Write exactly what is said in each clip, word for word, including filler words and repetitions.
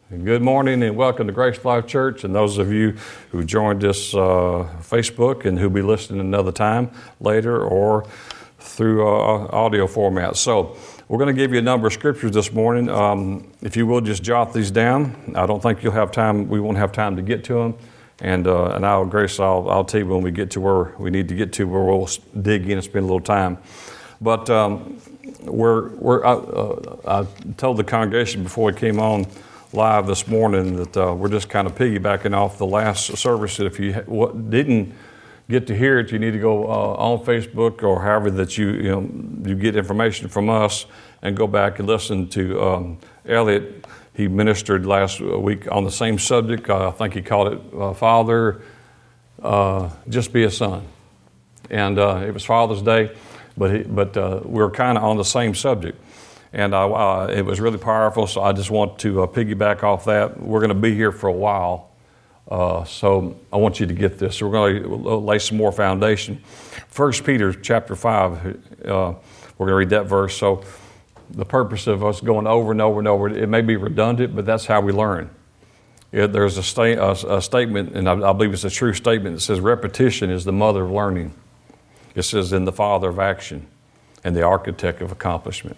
Good morning and welcome to Grace Life Church, and those of you who joined us uh, Facebook and who'll be listening another time later or through uh, audio format. So we're going to give you a number of scriptures this morning. Um, if you will just jot these down. I don't think you'll have time, we won't have time to get to them. And uh, and I'll, Grace, I'll, I'll tell you when we get to where we need to get to, where we'll dig in and spend a little time. But um, we're, we're, I, uh, I told the congregation before we came on live this morning that uh, we're just kind of piggybacking off the last service. That if you ha- didn't get to hear it, you need to go uh, on Facebook or however that you you know you get information from us and go back and listen to um, Elliot. He ministered last week on the same subject. Uh, I think he called it uh, Father, uh, Just Be a Son. And uh, it was Father's Day, but he, but uh, we're kind of on the same subject. And I, uh, it was really powerful, so I just want to uh, piggyback off that. We're going to be here for a while, uh, so I want you to get this. So we're going to lay some more foundation. First Peter chapter five, uh, we're going to read that verse. So the purpose of us going over and over and over, it may be redundant, but that's how we learn. Yeah, there's a, sta- a, a statement, and I, I believe it's a true statement, that says repetition is the mother of learning. It says, "In the father of action and the architect of accomplishment."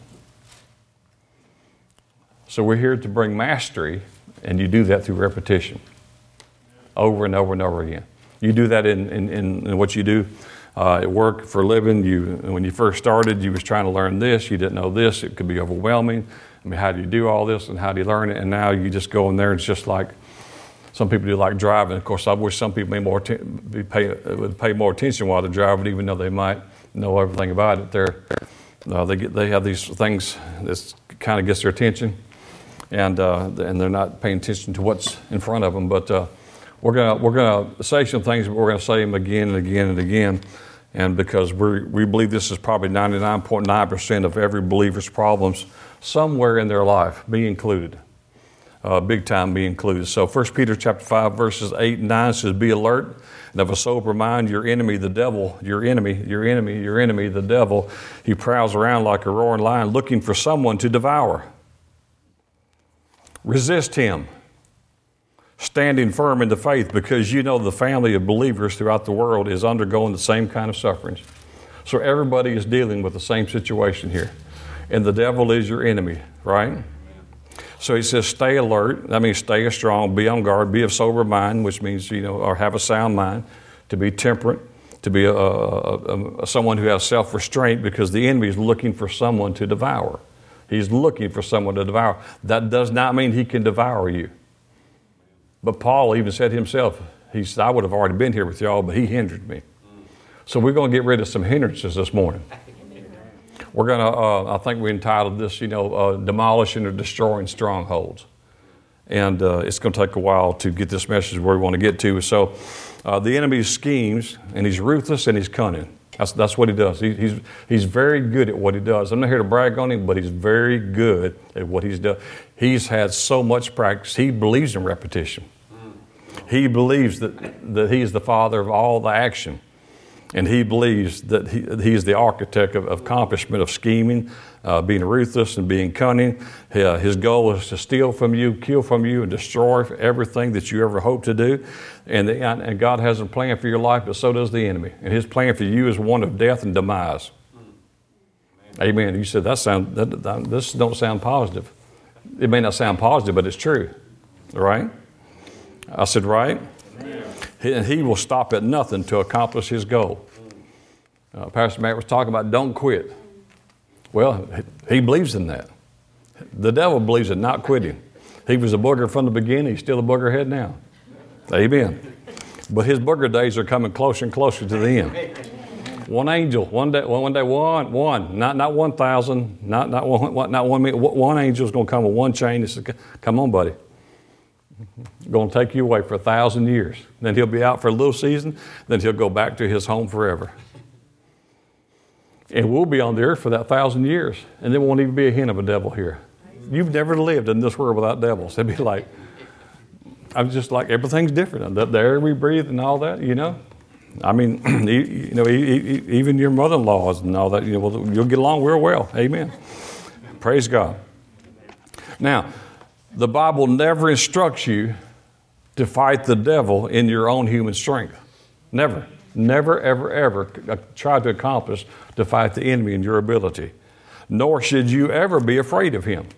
So we're here to bring mastery, and you do that through repetition, over and over and over again. You do that in, in, in what you do uh, at work for a living. You, when you first started, you was trying to learn this. You didn't know this. It could be overwhelming. I mean, how do you do all this, and how do you learn it? And now you just go in there. It's just like some people do, like driving. Of course, I wish some people may more t- be pay, would pay more attention while they're driving, even though they might know everything about it. They're, uh, they get, they have these things that kind of gets their attention. And uh, and they're not paying attention to what's in front of them. But uh, we're gonna we're gonna say some things, but we're gonna say them again and again and again. And because we we believe this is probably ninety-nine point nine percent of every believer's problems, somewhere in their life, be included, uh, big time be included. So First Peter chapter five verses eight and nine says, "Be alert and of a sober mind. Your enemy, the devil, your enemy, your enemy, your enemy, the devil, he prowls around like a roaring lion, looking for someone to devour. Resist him, standing firm in the faith, because you know the family of believers throughout the world is undergoing the same kind of sufferings." So everybody is dealing with the same situation here. And the devil is your enemy, right? Amen. So he says, stay alert. That means stay strong, be on guard, be of sober mind, which means, you know, or have a sound mind, to be temperate, to be a, a, a, someone who has self-restraint, because the enemy is looking for someone to devour. He's looking for someone to devour. That does not mean he can devour you. But Paul even said himself, he said, I would have already been here with y'all, but he hindered me. So we're going to get rid of some hindrances this morning. We're going to, uh, I think we entitled this, you know, uh, Demolishing or Destroying Strongholds. And uh, it's going to take a while to get this message where we want to get to. So uh, the enemy schemes, and he's ruthless and he's cunning. That's that's what he does. He, he's he's very good at what he does. I'm not here to brag on him, but he's very good at what he's done. He's had so much practice. He believes in repetition. He believes that, that he is the father of all the action. And he believes that he, he is the architect of, of accomplishment of scheming, uh, being ruthless and being cunning. Uh, his goal is to steal from you, kill from you, and destroy everything that you ever hope to do. And, the, and God has a plan for your life, but so does the enemy. And his plan for you is one of death and demise. Amen. Amen. You said, that sound, that, that, this don't sound positive. It may not sound positive, but it's true. Right? I said, right? Amen. And he will stop at nothing to accomplish his goal. Uh, Pastor Matt was talking about don't quit. Well, he believes in that. The devil believes in not quitting. He was a booger from the beginning. He's still a boogerhead now. Amen. But his booger days are coming closer and closer to the end. One angel, one day, one day, one, one, not not one thousand, not not one, not one million. One angel is going to come with one chain and say, "Come on, buddy. Going to take you away for a thousand years. Then he'll be out for a little season. Then he'll go back to his home forever. And we'll be on the earth for that thousand years. And there won't even be a hint of a devil here. You've never lived in this world without devils. It'd be like, I'm just like, everything's different. The air we breathe and all that, you know. I mean, you know, even your mother-in-laws and all that, you know, you'll get along real well. Amen. Praise God. Now, The Bible never instructs you to fight the devil in your own human strength. Never. Never, ever, ever try to accomplish to fight the enemy in your ability. Nor should you ever be afraid of him.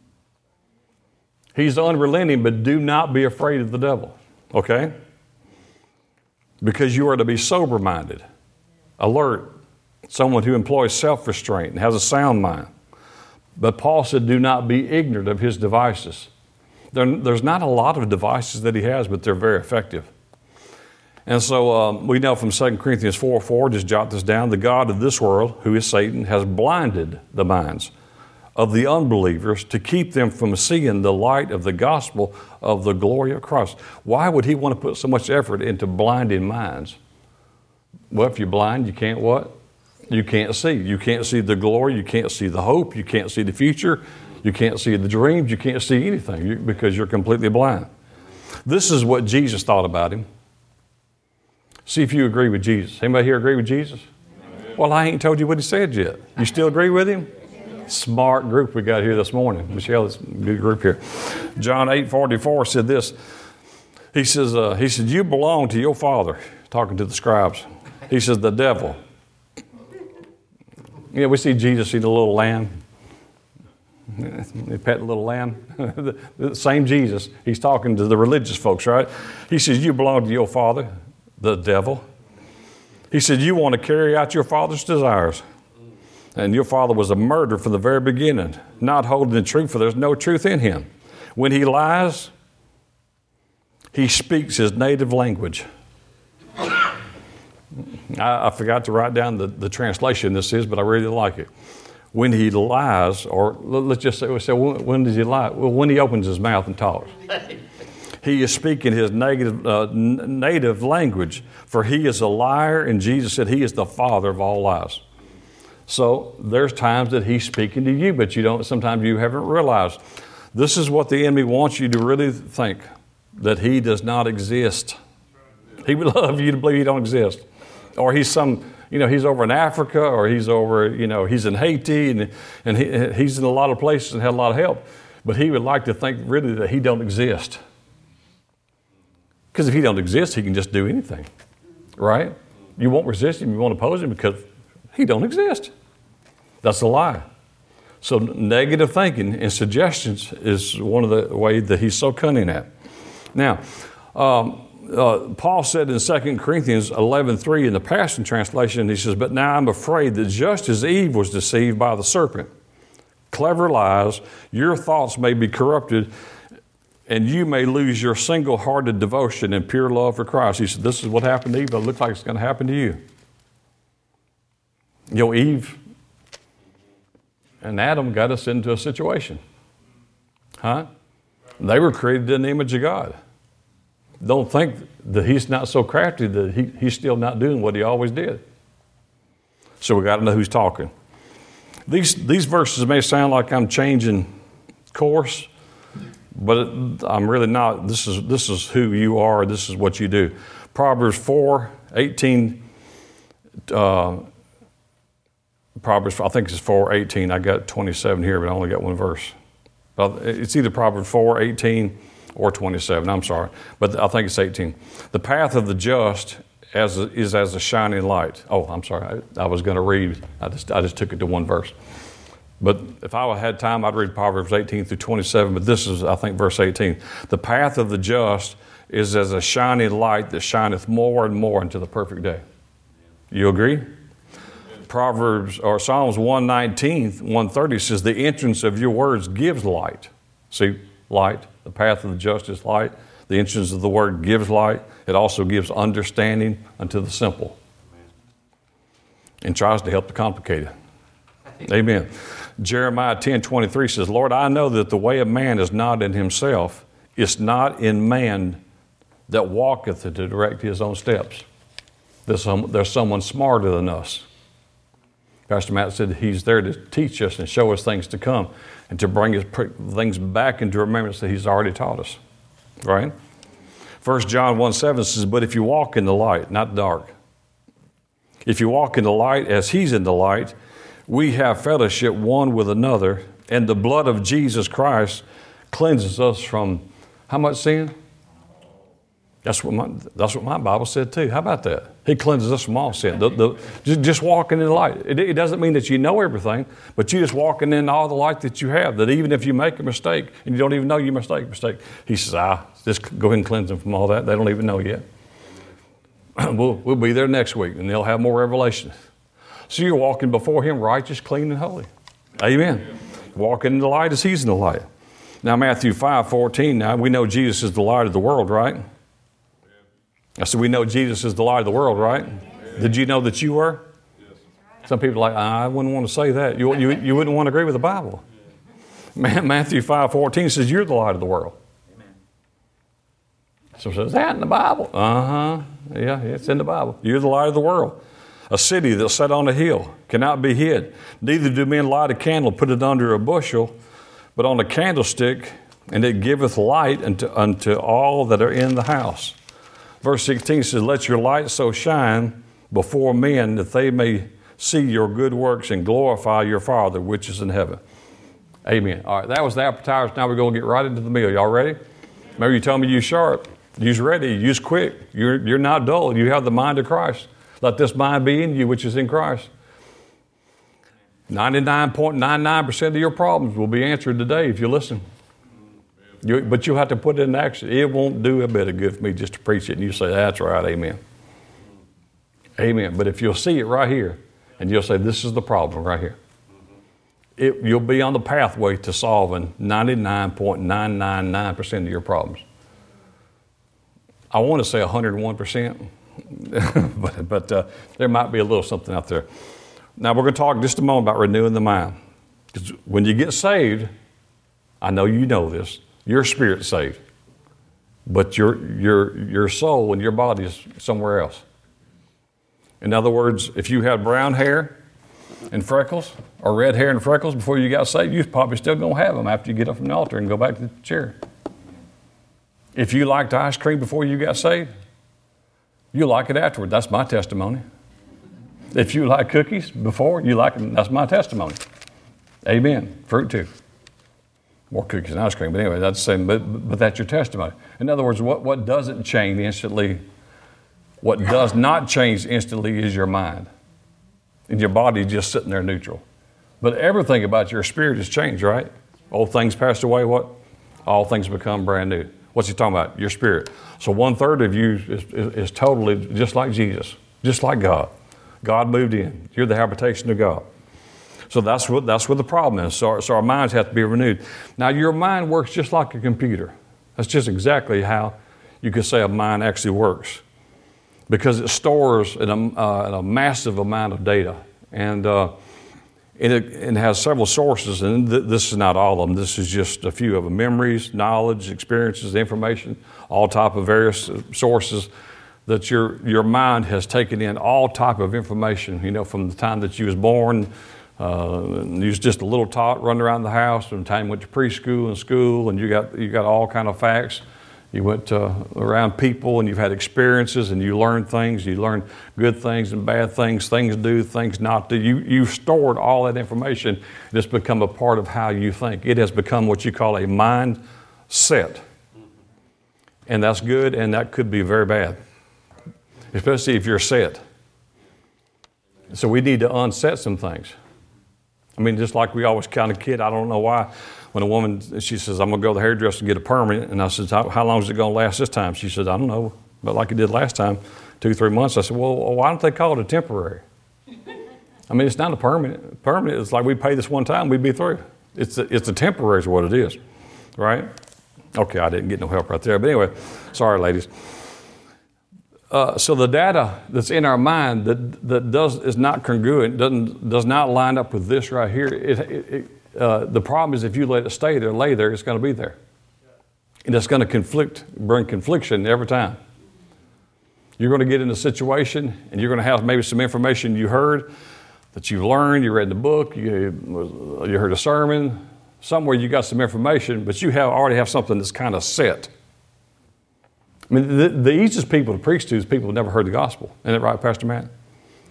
He's unrelenting, but do not be afraid of the devil. Okay? Because you are to be sober-minded, alert, someone who employs self-restraint and has a sound mind. But Paul said, do not be ignorant of his devices. There, there's not a lot of devices that he has, but they're very effective. And so um, we know from Second Corinthians four four, just jot this down, the God of this world, who is Satan, has blinded the minds of the unbelievers to keep them from seeing the light of the gospel of the glory of Christ. Why would he want to put so much effort into blinding minds? Well, if you're blind, you can't what? You can't see. You can't see the glory. You can't see the hope. You can't see the future. You can't see the dreams. You can't see anything you, because you're completely blind. This is what Jesus thought about him. See if you agree with Jesus. Anybody here agree with Jesus? Amen. Well, I ain't told you what he said yet. You still agree with him? Smart group we got here this morning. Michelle, it's a good group here. John eight forty-four said this. He says, uh, he said, you belong to your father, talking to the scribes. He says, the devil. Yeah, we see Jesus see the little lamb. They pet the little lamb. The same Jesus. He's talking to the religious folks, right? He says, you belong to your father, the devil. He said, you want to carry out your father's desires. And your father was a murderer from the very beginning, not holding the truth, for there's no truth in him. When he lies, he speaks his native language. I, I forgot to write down the, the translation this is, but I really like it. When he lies, or let's just say, we say when, when does he lie? Well, when he opens his mouth and talks. He is speaking his negative, uh, n- native language, for he is a liar, and Jesus said he is the father of all lies. So there's times that he's speaking to you, but you don't. Sometimes you haven't realized. This is what the enemy wants you to really think, that he does not exist. He would love you to believe he don't exist. Or he's some, you know, he's over in Africa, or he's over, you know, he's in Haiti, and, and he, he's in a lot of places and had a lot of help. But he would like to think really that he don't exist. Because if he don't exist, he can just do anything, right? You won't resist him, you won't oppose him because he don't exist. That's a lie. So negative thinking and suggestions is one of the ways that he's so cunning at. Now, um, uh, Paul said in Second Corinthians eleven three in the Passion Translation, he says, but now I'm afraid that just as Eve was deceived by the serpent, clever lies, your thoughts may be corrupted, and you may lose your single-hearted devotion and pure love for Christ. He said, this is what happened to Eve, but it looks like it's going to happen to you. You know, Eve and Adam got us into a situation. Huh? They were created in the image of God. Don't think that he's not so crafty that he, he's still not doing what he always did. So we got to know who's talking. These, these verses may sound like I'm changing course, but it, I'm really not. This is, this is who you are. This is what you do. Proverbs four eighteen. Uh, Proverbs, I think it's four eighteen. I got twenty-seven here, but I only got one verse. But it's either Proverbs four eighteen or twenty-seven. I'm sorry, but I think it's eighteen. The path of the just as a, is as a shining light. Oh, I'm sorry. I, I was going to read. I just I just took it to one verse. But if I had time, I'd read Proverbs eighteen through twenty-seven. But this is, I think, verse eighteen. The path of the just is as a shining light that shineth more and more into the perfect day. You agree? Proverbs or Psalms one nineteen, one thirty says, the entrance of your words gives light. See, light, the path of the just is light. The entrance of the word gives light. It also gives understanding unto the simple. And tries to help the complicated. Amen. Jeremiah ten twenty-three says, Lord, I know that the way of man is not in himself. It's not in man that walketh to direct his own steps. There's, some, there's someone smarter than us. Pastor Matt said he's there to teach us and show us things to come and to bring us things back into remembrance that he's already taught us, right? First John one seven says, but if you walk in the light, not dark, if you walk in the light as he's in the light, we have fellowship one with another, and the blood of Jesus Christ cleanses us from how much sin? That's what my, that's what my Bible said too. How about that? He cleanses us from all sin. The, the, just, just walking in the light. It, it doesn't mean that you know everything, but you're just walking in all the light that you have, that even if you make a mistake and you don't even know you mistake a mistake, he says, ah, just go ahead and cleanse them from all that. They don't even know yet. we'll, we'll be there next week and they'll have more revelation. So you're walking before him righteous, clean, and holy. Amen. Amen. Walking in the light as he's in the light. Now Matthew five fourteen, now we know Jesus is the light of the world, right? I said, we know Jesus is the light of the world, right? Amen. Did you know that you were? Yes. Some people are like, I wouldn't want to say that. You, you, you wouldn't want to agree with the Bible. Yeah. Matthew five fourteen says, you're the light of the world. Amen. So it says, that in the Bible? Uh-huh. Yeah, it's in the Bible. You're the light of the world. A city that's set on a hill cannot be hid. Neither do men light a candle, put it under a bushel, but on a candlestick, and it giveth light unto, unto all that are in the house. Verse sixteen says, let your light so shine before men that they may see your good works and glorify your Father which is in heaven. Amen. All right, that was the appetizer. Now we're going to get right into the meal. Y'all ready? Remember you told me you sharp. You's ready. You's quick. You're, you're not dull. You have the mind of Christ. Let this mind be in you which is in Christ. ninety-nine point nine nine percent of your problems will be answered today if you listen. You, but you'll have to put it in action. It won't do a bit of good for me just to preach it and you say, that's right, amen. Amen. But if you'll see it right here and you'll say, this is the problem right here, it, you'll be on the pathway to solving ninety-nine point nine nine nine percent of your problems. I want to say one hundred one percent, but, but uh, there might be a little something out there. Now we're going to talk in just a moment about renewing the mind. Because when you get saved, I know you know this, your spirit's saved, but your, your, your soul and your body is somewhere else. In other words, if you had brown hair and freckles or red hair and freckles before you got saved, you're probably still going to have them after you get up from the altar and go back to the chair. If you liked ice cream before you got saved, you like it afterward. That's my testimony. If you like cookies before, you like them. That's my testimony. Amen. Fruit too. More cookies and ice cream. But anyway, that's the same. But, but that's your testimony. In other words, what, what doesn't change instantly, what does not change instantly is your mind. And your body is just sitting there neutral. But everything about your spirit has changed, right? Old things passed away, what? All things become brand new. What's he talking about? Your spirit. So one third of you is, is, is totally just like Jesus, just like God. God moved in. You're the habitation of God. So that's what that's what the problem is. So, so our minds have to be renewed. Now your mind works just like a computer. That's just exactly how you could say a mind actually works, because it stores in a, uh, in a massive amount of data, and uh, it, it has several sources. And th- this is not all of them. This is just a few of them: memories, knowledge, experiences, information, all type of various sources. That your your mind has taken in all type of information. You know, from the time that you was born. Uh, you was just a little tot running around the house from the time you went to preschool and school, and you got you got all kind of facts. You went uh, around people and you've had experiences and you learned things. You learned good things and bad things, things to do, things not to. You, you've stored all that information. It's become a part of how you think. It has become what you call a mindset. And that's good, and that could be very bad, especially if you're set. So we need to unset some things. I mean, just like we always kind of kid, I don't know why, when a woman, she says, I'm going to go to the hairdresser and get a permanent. And I said, how, how long is it going to last this time? She said, I don't know, but like it did last time, two, three months. I said, well, why don't they call it a temporary? I mean, it's not a permanent. Permanent is like we pay this one time, we'd be through. It's a, it's a temporary is what it is, right? Okay, I didn't get no help right there. But anyway, sorry, ladies. Uh, so the data that's in our mind that that does is not congruent, doesn't does not line up with this right here. It, it, it, uh, the problem is if you let it stay there, lay there, it's going to be there, and it's going to conflict, bring confliction every time. You're going to get in a situation, and you're going to have maybe some information you heard that you've learned. You read in the book, you you heard a sermon, somewhere you got some information, but you have already have something that's kind of set. I mean, the, the easiest people to preach to is people who never heard the gospel. Isn't that right, Pastor Matt?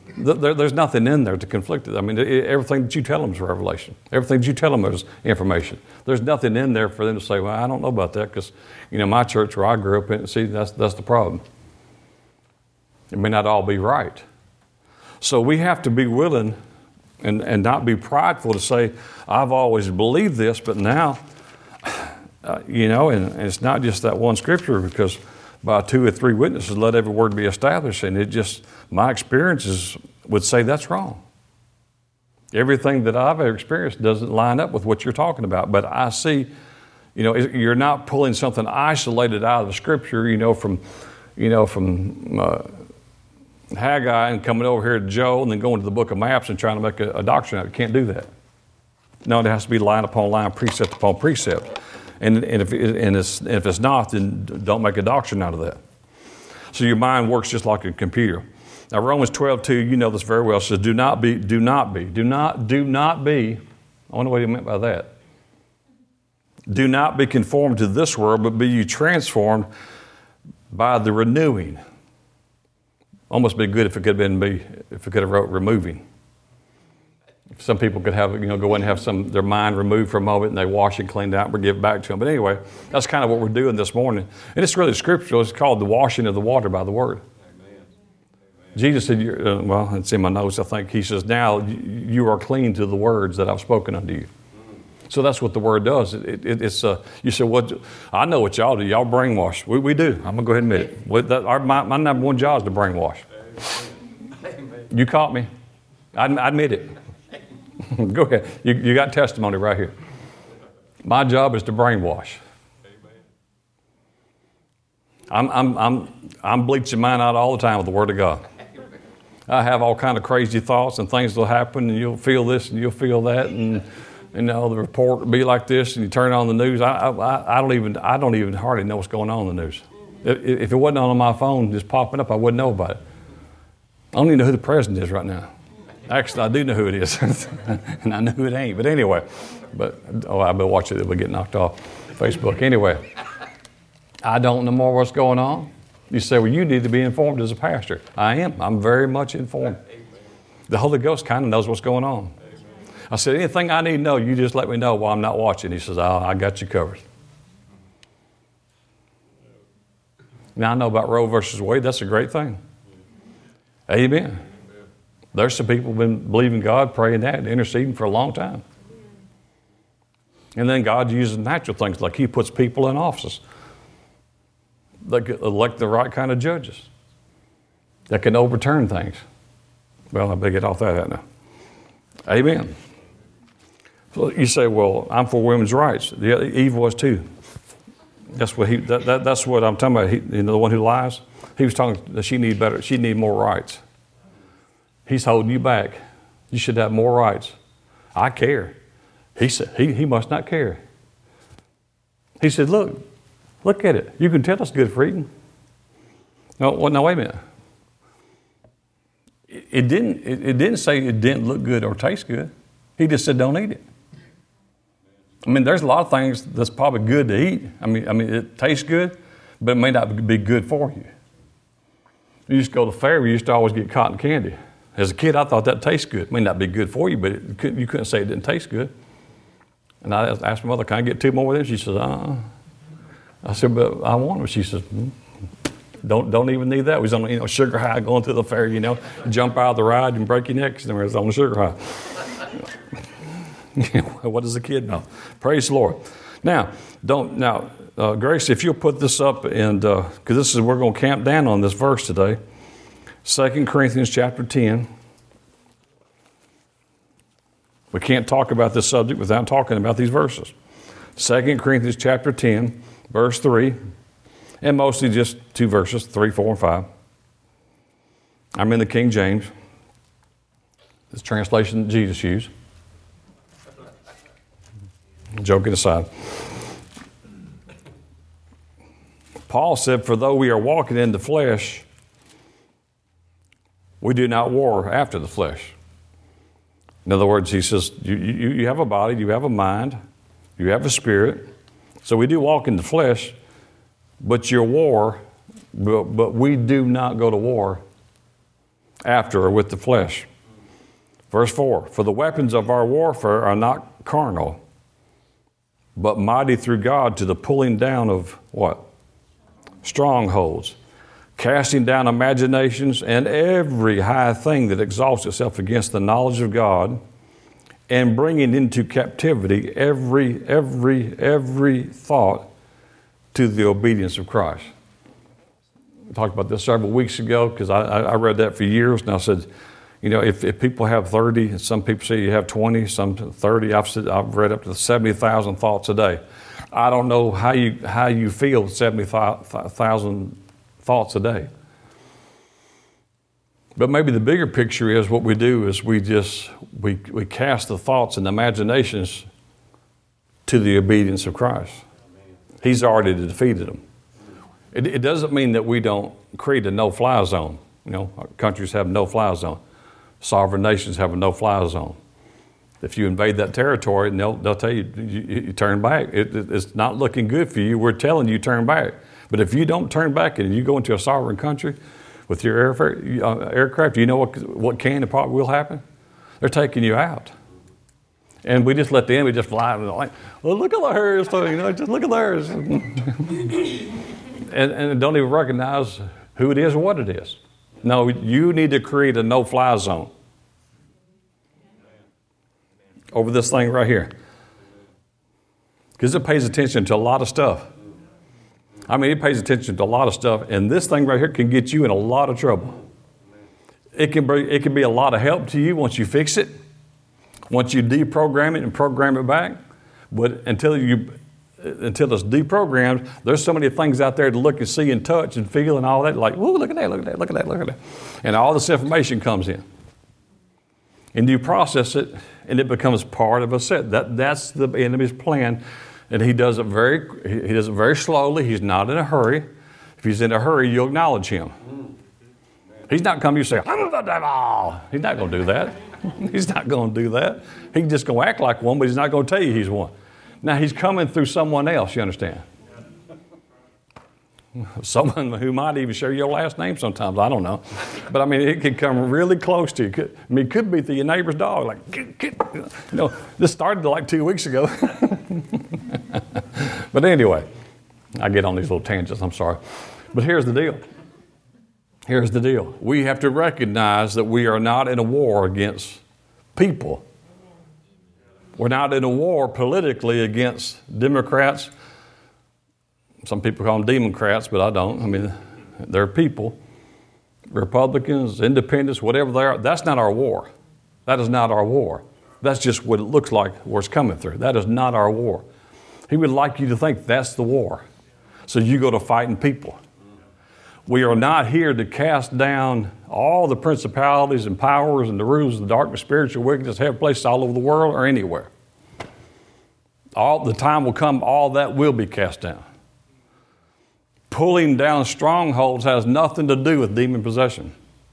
There, there's nothing in there to conflict with. I mean, it, everything that you tell them is revelation. Everything that you tell them is information. There's nothing in there for them to say, well, I don't know about that because, you know, my church where I grew up in, see, that's, that's the problem. It may not all be right. So we have to be willing and, and not be prideful to say, I've always believed this, but now, uh, you know, and, and it's not just that one scripture, because by two or three witnesses, let every word be established. And it just, my experiences would say that's wrong. Everything that I've ever experienced doesn't line up with what you're talking about. But I see, you know, you're not pulling something isolated out of the scripture, you know, from, you know, from uh, Haggai and coming over here to Joel and then going to the book of maps and trying to make a, a doctrine out of it. You can't do that. No, it has to be line upon line, precept upon precept. And, and, if, and it's, if it's not, then don't make a doctrine out of that. So your mind works just like a computer. Now Romans twelve two, you know this very well, says do not be, do not be, do not, do not be. I wonder what he meant by that. Do not be conformed to this world, but be you transformed by the renewing. Almost be good if it could have been be, if it could have wrote removing. Some people could have, you know, go in and have some their mind removed for a moment, and they wash it, cleaned out, and give it back to them. But anyway, that's kind of what we're doing this morning. And it's really scriptural. It's called the washing of the water by the word. Amen. Jesus said, uh, well, it's in my notes, I think. He says, now you are clean to the words that I've spoken unto you. So that's what the word does. It, it, it's uh, you say, what? Well, I know what y'all do. Y'all brainwash. We, we do. I'm going to go ahead and admit it. With that, our, my, my number one job is to brainwash. Amen. You caught me. I, I admit it. Go ahead. You, you got testimony right here. My job is to brainwash. I'm, I'm, I'm, I'm bleaching mine out all the time with the Word of God. I have all kind of crazy thoughts and things will happen, and you'll feel this and you'll feel that, and you know the report will be like this, and you turn on the news. I, I, I don't even I don't even hardly know what's going on in the news. If, if it wasn't on my phone just popping up, I wouldn't know about it. I don't even know who the president is right now. Actually, I do know who it is, and I know who it ain't. But anyway, but oh, I better watch it. It will get knocked off Facebook. Anyway, I don't know more what's going on. You say, well, you need to be informed as a pastor. I am. I'm very much informed. The Holy Ghost kind of knows what's going on. I said, anything I need to know, you just let me know while I'm not watching. He says, oh, I got you covered. Now I know about Roe versus Wade. That's a great thing. Amen. There's some people who've been believing God, praying that, interceding for a long time. And then God uses natural things, like He puts people in offices that elect the right kind of judges that can overturn things. Well, I better get off that now. Amen. So you say, well, I'm for women's rights. Yeah, Eve was too. That's what he. That, that, that's what I'm talking about. He, you know, the one who lies. He was talking that she need better. She need more rights. He's holding you back. You should have more rights. I care. He said, he, he must not care. He said, look, look at it. You can tell it's good for eating. No, well, no, wait a minute. It, it didn't, it, it didn't say it didn't look good or taste good. He just said, don't eat it. I mean, there's a lot of things that's probably good to eat. I mean, I mean, it tastes good, but it may not be good for you. You used to go to the fair, we used to always get cotton candy. As a kid, I thought that tastes good. It may not be good for you, but it couldn't, you couldn't say it didn't taste good. And I asked my mother, can I get two more with them? She says, uh-uh. I said, but I want them. She says, mm, don't don't even need that. We was on, you know, sugar high going through the fair, you know, jump out of the ride and break your neck. And we was on the sugar high. What does a kid know? Praise the Lord. Now, don't now, uh, Grace, if you'll put this up, and because uh, this is we're going to camp down on this verse today. Second Corinthians chapter ten. We can't talk about this subject without talking about these verses. Second Corinthians chapter ten, verse three, and mostly just two verses, three, four, and five. I'm in the King James. This translation that Jesus used. Joking aside. Paul said, for though we are walking in the flesh, we do not war after the flesh. In other words, he says, you, you, you have a body, you have a mind, you have a spirit. So we do walk in the flesh, but your war, but, but we do not go to war after or with the flesh. Verse four, for the weapons of our warfare are not carnal, but mighty through God to the pulling down of what? Strongholds, casting down imaginations and every high thing that exalts itself against the knowledge of God, and bringing into captivity every, every, every thought to the obedience of Christ. We talked about this several weeks ago because I, I read that for years, and I said, you know, if, if people have thirty, and some people say you have twenty, some thirty, I've said, I've read up to seventy thousand thoughts a day. I don't know how you how you feel with seventy thousand thoughts a day. But maybe the bigger picture is what we do is we just we we cast the thoughts and imaginations to the obedience of Christ. He's already defeated them. It, it doesn't mean that we don't create a no-fly zone. You know, countries have no-fly zone. Sovereign nations have a no-fly zone. If you invade that territory, they'll, they'll tell you, you, you turn back. It, it, it's not looking good for you. We're telling you turn back. But if you don't turn back and you go into a sovereign country with your airfare, uh, aircraft, you know what, what can and probably will happen? They're taking you out. And we just let the enemy just fly. Like, well, look at theirs, you know, just look at theirs. and, and don't even recognize who it is or what it is. No, you need to create a no-fly zone over this thing right here. Because it pays attention to a lot of stuff. I mean, it pays attention to a lot of stuff, and this thing right here can get you in a lot of trouble. It can be, it can be a lot of help to you once you fix it, once you deprogram it and program it back. But until you, until it's deprogrammed, there's so many things out there to look and see and touch and feel and all that. Like, whoa, look at that, look at that, look at that, look at that. And all this information comes in. And you process it, and it becomes part of a set. That, that's the enemy's plan. And he does it very he does it very slowly. He's not in a hurry. If he's in a hurry, you'll acknowledge him. He's not coming to you and say, I'm the devil. He's not going to do that. He's not going to do that. He's just going to act like one, but he's not going to tell you he's one. Now, he's coming through someone else, you understand? Someone who might even share your last name sometimes, I don't know. But I mean, it could come really close to you. Could, I mean, it could be to your neighbor's dog. Like, get, get. You know, this started like two weeks ago. But anyway, I get on these little tangents, I'm sorry. But here's the deal. Here's the deal. We have to recognize that we are not in a war against people. We're not in a war politically against Democrats. Some people call them Democrats, but I don't. I mean, they're people. Republicans, independents, whatever they are, that's not our war. That is not our war. That's just what it looks like where it's coming through. That is not our war. He would like you to think that's the war. So you go to fighting people. We are not here to cast down all the principalities and powers and the rulers of the darkness, spiritual wickedness, heavenly places all over the world or anywhere. All the time will come, all that will be cast down. Pulling down strongholds has nothing to do with demon possession.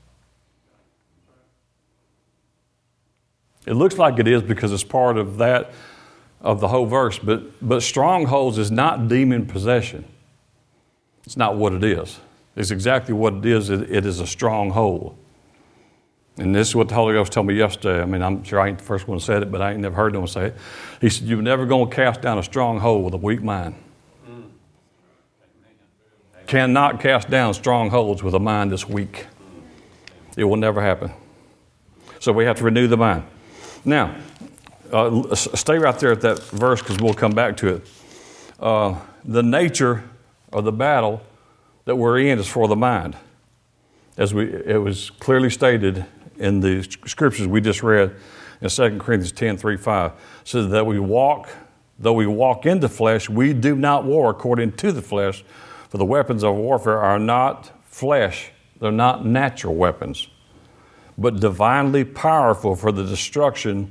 It looks like it is because it's part of that, of the whole verse, but, but strongholds is not demon possession. It's not what it is. It's exactly what it is. It, it is a stronghold. And this is what the Holy Ghost told me yesterday. I mean, I'm sure I ain't the first one who said it, but I ain't never heard no one say it. He said, you're never going to cast down a stronghold with a weak mind. Mm. Cannot cast down strongholds with a mind that's weak. It will never happen. So we have to renew the mind. Now, uh, stay right there at that verse because we'll come back to it. Uh, the nature of the battle that we're in is for the mind. As we, it was clearly stated in the scriptures we just read in Second Corinthians ten, three, five. So that we walk, though we walk in the flesh, we do not war according to the flesh, for the weapons of warfare are not flesh. They're not natural weapons, but divinely powerful for the destruction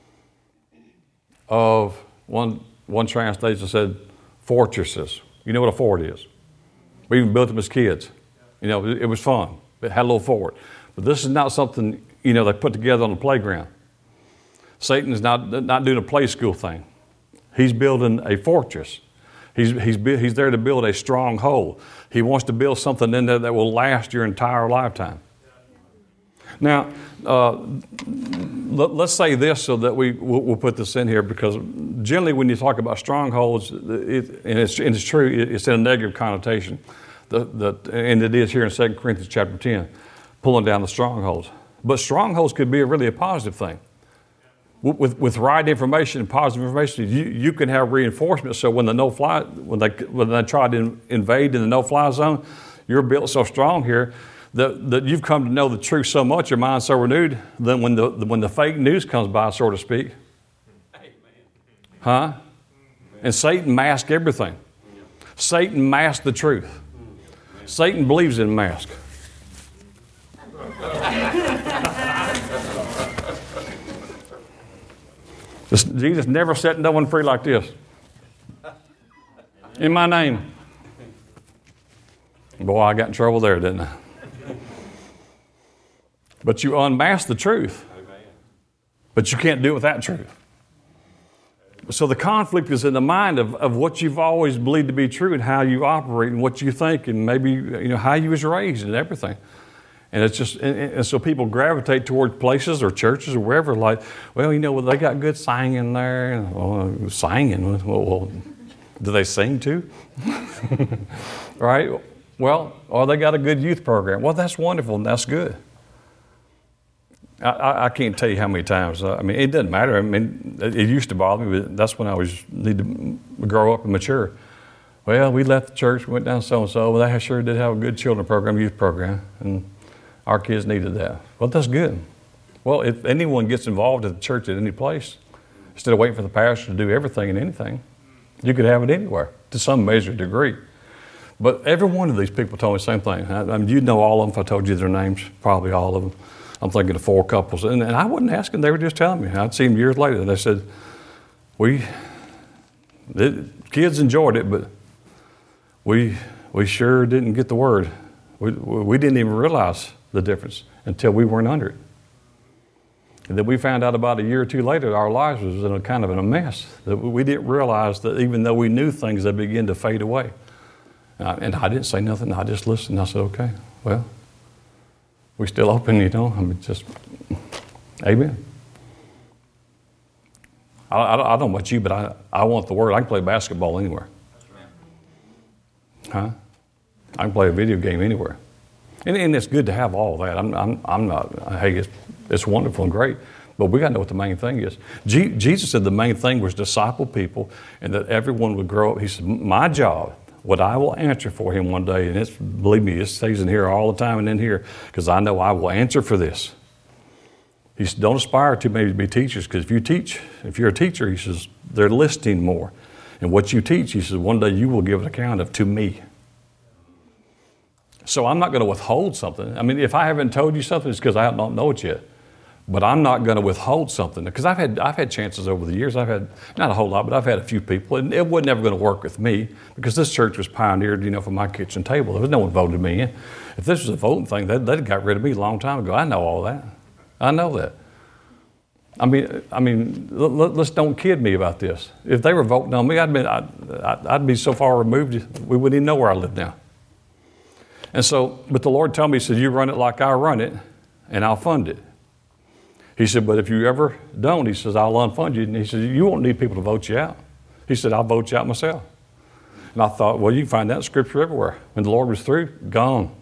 of, one, one translation said, fortresses. You know what a fort is. We even built them as kids. You know, it, it was fun. It had a little fort. But this is not something, you know, they put together on the playground. Satan is not, not doing a play school thing. He's building a fortress. He's, he's, he's there to build a stronghold. He wants to build something in there that will last your entire lifetime. Now, uh, let, let's say this so that we, we'll, we'll put this in here, because generally when you talk about strongholds, it, and, it's, and it's true, it's in a negative connotation. The, the, and it is here in Second Corinthians chapter ten, pulling down the strongholds. But strongholds could be a really a positive thing. With, with right information and positive information, you, you can have reinforcement. So when the no-fly, when they when they try to in, invade in the no-fly zone, you're built so strong here that, that you've come to know the truth so much, your mind's so renewed, that when the when the fake news comes by, so to speak, Amen. huh? And Satan masks everything. Satan masks the truth. Satan believes in mask. Jesus never set no one free like this. In my name. Boy, I got in trouble there, didn't I? But you unmask the truth. But you can't do it without truth. So the conflict is in the mind of, of what you've always believed to be true and how you operate and what you think and maybe you know how you was raised and everything. And it's just, and, and so people gravitate toward places or churches or wherever, like, well, you know, well, they got good singing there. Well, singing, well, well, do they sing too? Right? Well, or they got a good youth program. Well, that's wonderful and that's good. I, I, I can't tell you how many times. Uh, I mean, it doesn't matter. I mean, it, it used to bother me, but that's when I was need to grow up and mature. Well, we left the church, went down so-and-so. Well, they sure did have a good children program, youth program, and our kids needed that. Well, that's good. Well, if anyone gets involved at the church at any place, instead of waiting for the pastor to do everything and anything, you could have it anywhere to some measure degree. But every one of these people told me the same thing. I, I mean, you'd know all of them if I told you their names, probably all of them. I'm thinking of four couples. And, and I wasn't asking, they were just telling me. I'd see them years later, and they said, we, the kids enjoyed it, but we we sure didn't get the word. We, we didn't even realize the difference until we weren't under it. And then we found out about a year or two later that our lives was in a kind of in a mess. That we didn't realize that even though we knew things, they began to fade away. And I, and I didn't say nothing. I just listened. I said, okay, well, we still open, you know. I mean, just, amen. I, I, I don't know about you, but I, I want the word. I can play basketball anywhere. Huh? I can play a video game anywhere. And, and it's good to have all that. I'm, I'm, I'm not, hey, it's, it's wonderful and great, but we got to know what the main thing is. G, Jesus said the main thing was disciple people and that everyone would grow up. He said, my job, what I will answer for him one day, and it's, believe me, it stays in here all the time and in here, because I know I will answer for this. He said, don't aspire to maybe be teachers, because if you teach, if you're a teacher, he says, they're listening more. And what you teach, he says, one day you will give an account of to me. So I'm not going to withhold something. I mean, if I haven't told you something, it's because I don't know it yet. But I'm not going to withhold something. Because I've had I've had chances over the years. I've had, not a whole lot, but I've had a few people. And it wasn't ever going to work with me because this church was pioneered, you know, from my kitchen table. There was no one voted me in. If this was a voting thing, they'd, they'd got rid of me a long time ago. I know all that. I know that. I mean, I mean, let's don't kid me about this. If they were voting on me, I'd, been, I'd, I'd be so far removed, we wouldn't even know where I live now. And so, but the Lord told me, he said, you run it like I run it, and I'll fund it. He said, but if you ever don't, he says, I'll unfund you. And he said, you won't need people to vote you out. He said, I'll vote you out myself. And I thought, well, you can find that in Scripture everywhere. When the Lord was through, gone.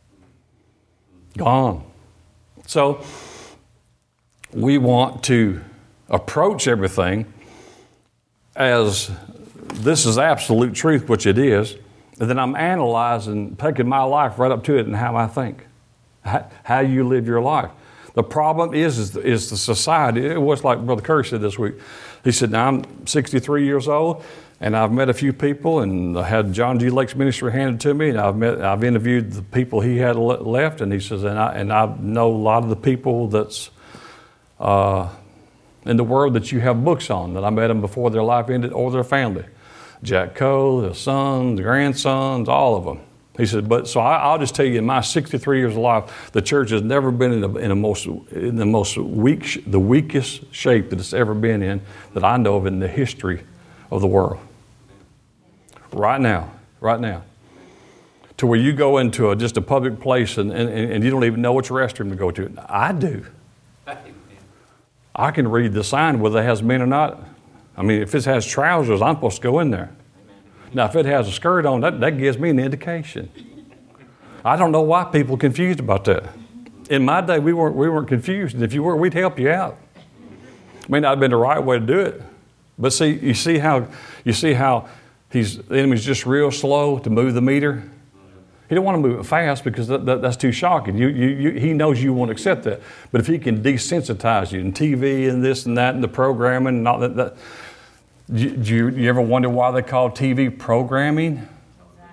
Gone. So, we want to approach everything as this is absolute truth, which it is, and then I'm analyzing, taking my life right up to it and how I think, how, how you live your life. The problem is, is, is the society. It was like Brother Curry said this week. He said, now I'm sixty-three years old, and I've met a few people, and I had John G. Lake's ministry handed to me, and I've met, I've interviewed the people he had left, and he says, and I, and I know a lot of the people that's uh, in the world that you have books on, that I met them before their life ended or their family. Jack Coe, his sons, the grandsons, all of them. He said, but so I, I'll just tell you, in my sixty-three years of life, the church has never been in, a, in, a most, in the most weak, the weakest shape that it's ever been in that I know of in the history of the world. Right now, right now. to where you go into a, just a public place and, and, and you don't even know which restroom to go to. I do. I can read the sign whether it has men or not. I mean, if it has trousers, I'm supposed to go in there. Now, if it has a skirt on, that, that gives me an indication. I don't know why people are confused about that. In my day, we weren't, we weren't confused. And if you were, we'd help you out. It may not have been the right way to do it. But see, you see how, you see how he's, the enemy's just real slow to move the meter? He don't want to move it fast because that, that, that's too shocking. You, you, you, he knows you won't accept that. But if he can desensitize you in T V and this and that and the programming and all that, that do you, do you, you ever wonder why they call T V programming? Exactly.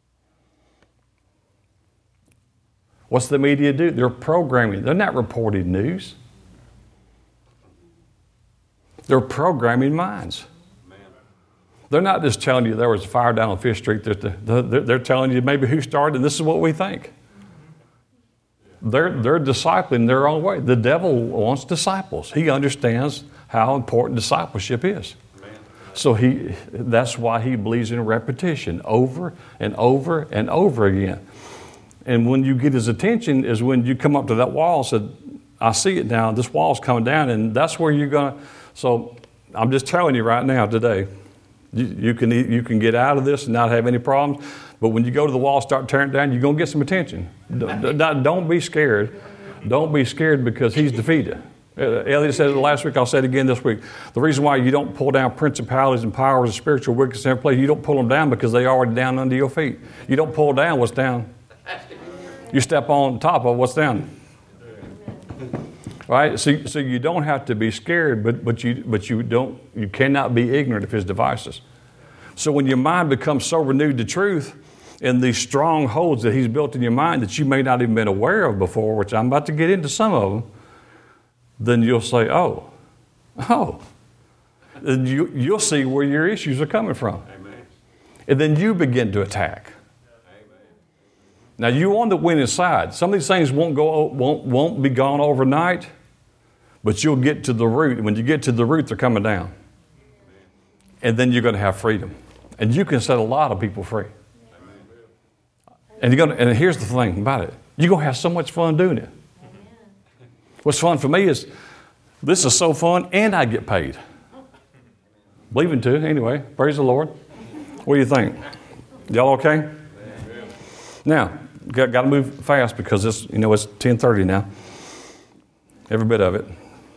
What's the media do? They're programming. They're not reporting news. They're programming minds. They're not just telling you there was a fire down on Fifth Street. They're, they're, they're telling you maybe who started, and this is what we think. They're, they're discipling their own way. The devil wants disciples. He understands how important discipleship is. So he, that's why he believes in repetition over and over and over again. And when you get his attention is when you come up to that wall and said, I see it now, this wall's coming down, and that's where you're going to. So I'm just telling you right now today, You, you can you can get out of this and not have any problems. But when you go to the wall, start tearing it down, you're going to get some attention. Don't, don't be scared. Don't be scared because he's defeated. Uh, Elliot said it last week. I'll say it again this week. The reason why you don't pull down principalities and powers and spiritual wickedness in every place, you don't pull them down because they're already down under your feet. You don't pull down what's down. You step on top of what's down. Right? So, so you don't have to be scared, but, but you but you don't you cannot be ignorant of his devices. So when your mind becomes so renewed to truth and these strongholds that he's built in your mind that you may not even been aware of before, which I'm about to get into some of them, then you'll say, oh, oh. And you, you'll see where your issues are coming from. Amen. And then you begin to attack. Now you on the winning side. Some of these things won't go, won't won't be gone overnight, but you'll get to the root. When you get to the root, they're coming down, and then you're going to have freedom, and you can set a lot of people free. And you're going to, and here's the thing about it: you're going to have so much fun doing it. What's fun for me is this is so fun, and I get paid. Believing to anyway. Praise the Lord. What do you think? Y'all okay? Now, got, got to move fast because it's, you know, it's ten thirty now. Every bit of it.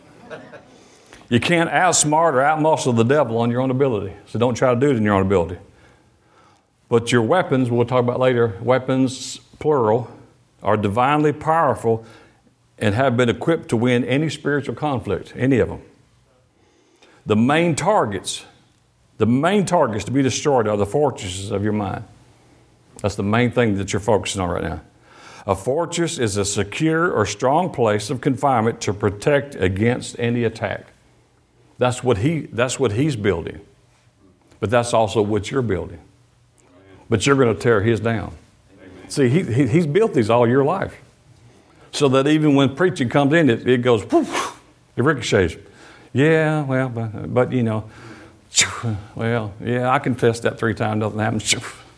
You can't outsmart or outmuscle the devil on your own ability. So don't try to do it in your own ability. But your weapons, we'll talk about later, weapons, plural, are divinely powerful and have been equipped to win any spiritual conflict, any of them. The main targets, the main targets to be destroyed are the fortresses of your mind. That's the main thing that you're focusing on right now. A fortress is a secure or strong place of confinement to protect against any attack. That's what he, that's what he's building. But that's also what you're building. But you're going to tear his down. See, he, he, he's built these all your life. So that even when preaching comes in, it, it goes, poof, it ricochets. Yeah, well, but, but you know, well, yeah, I confessed that three times, nothing happens.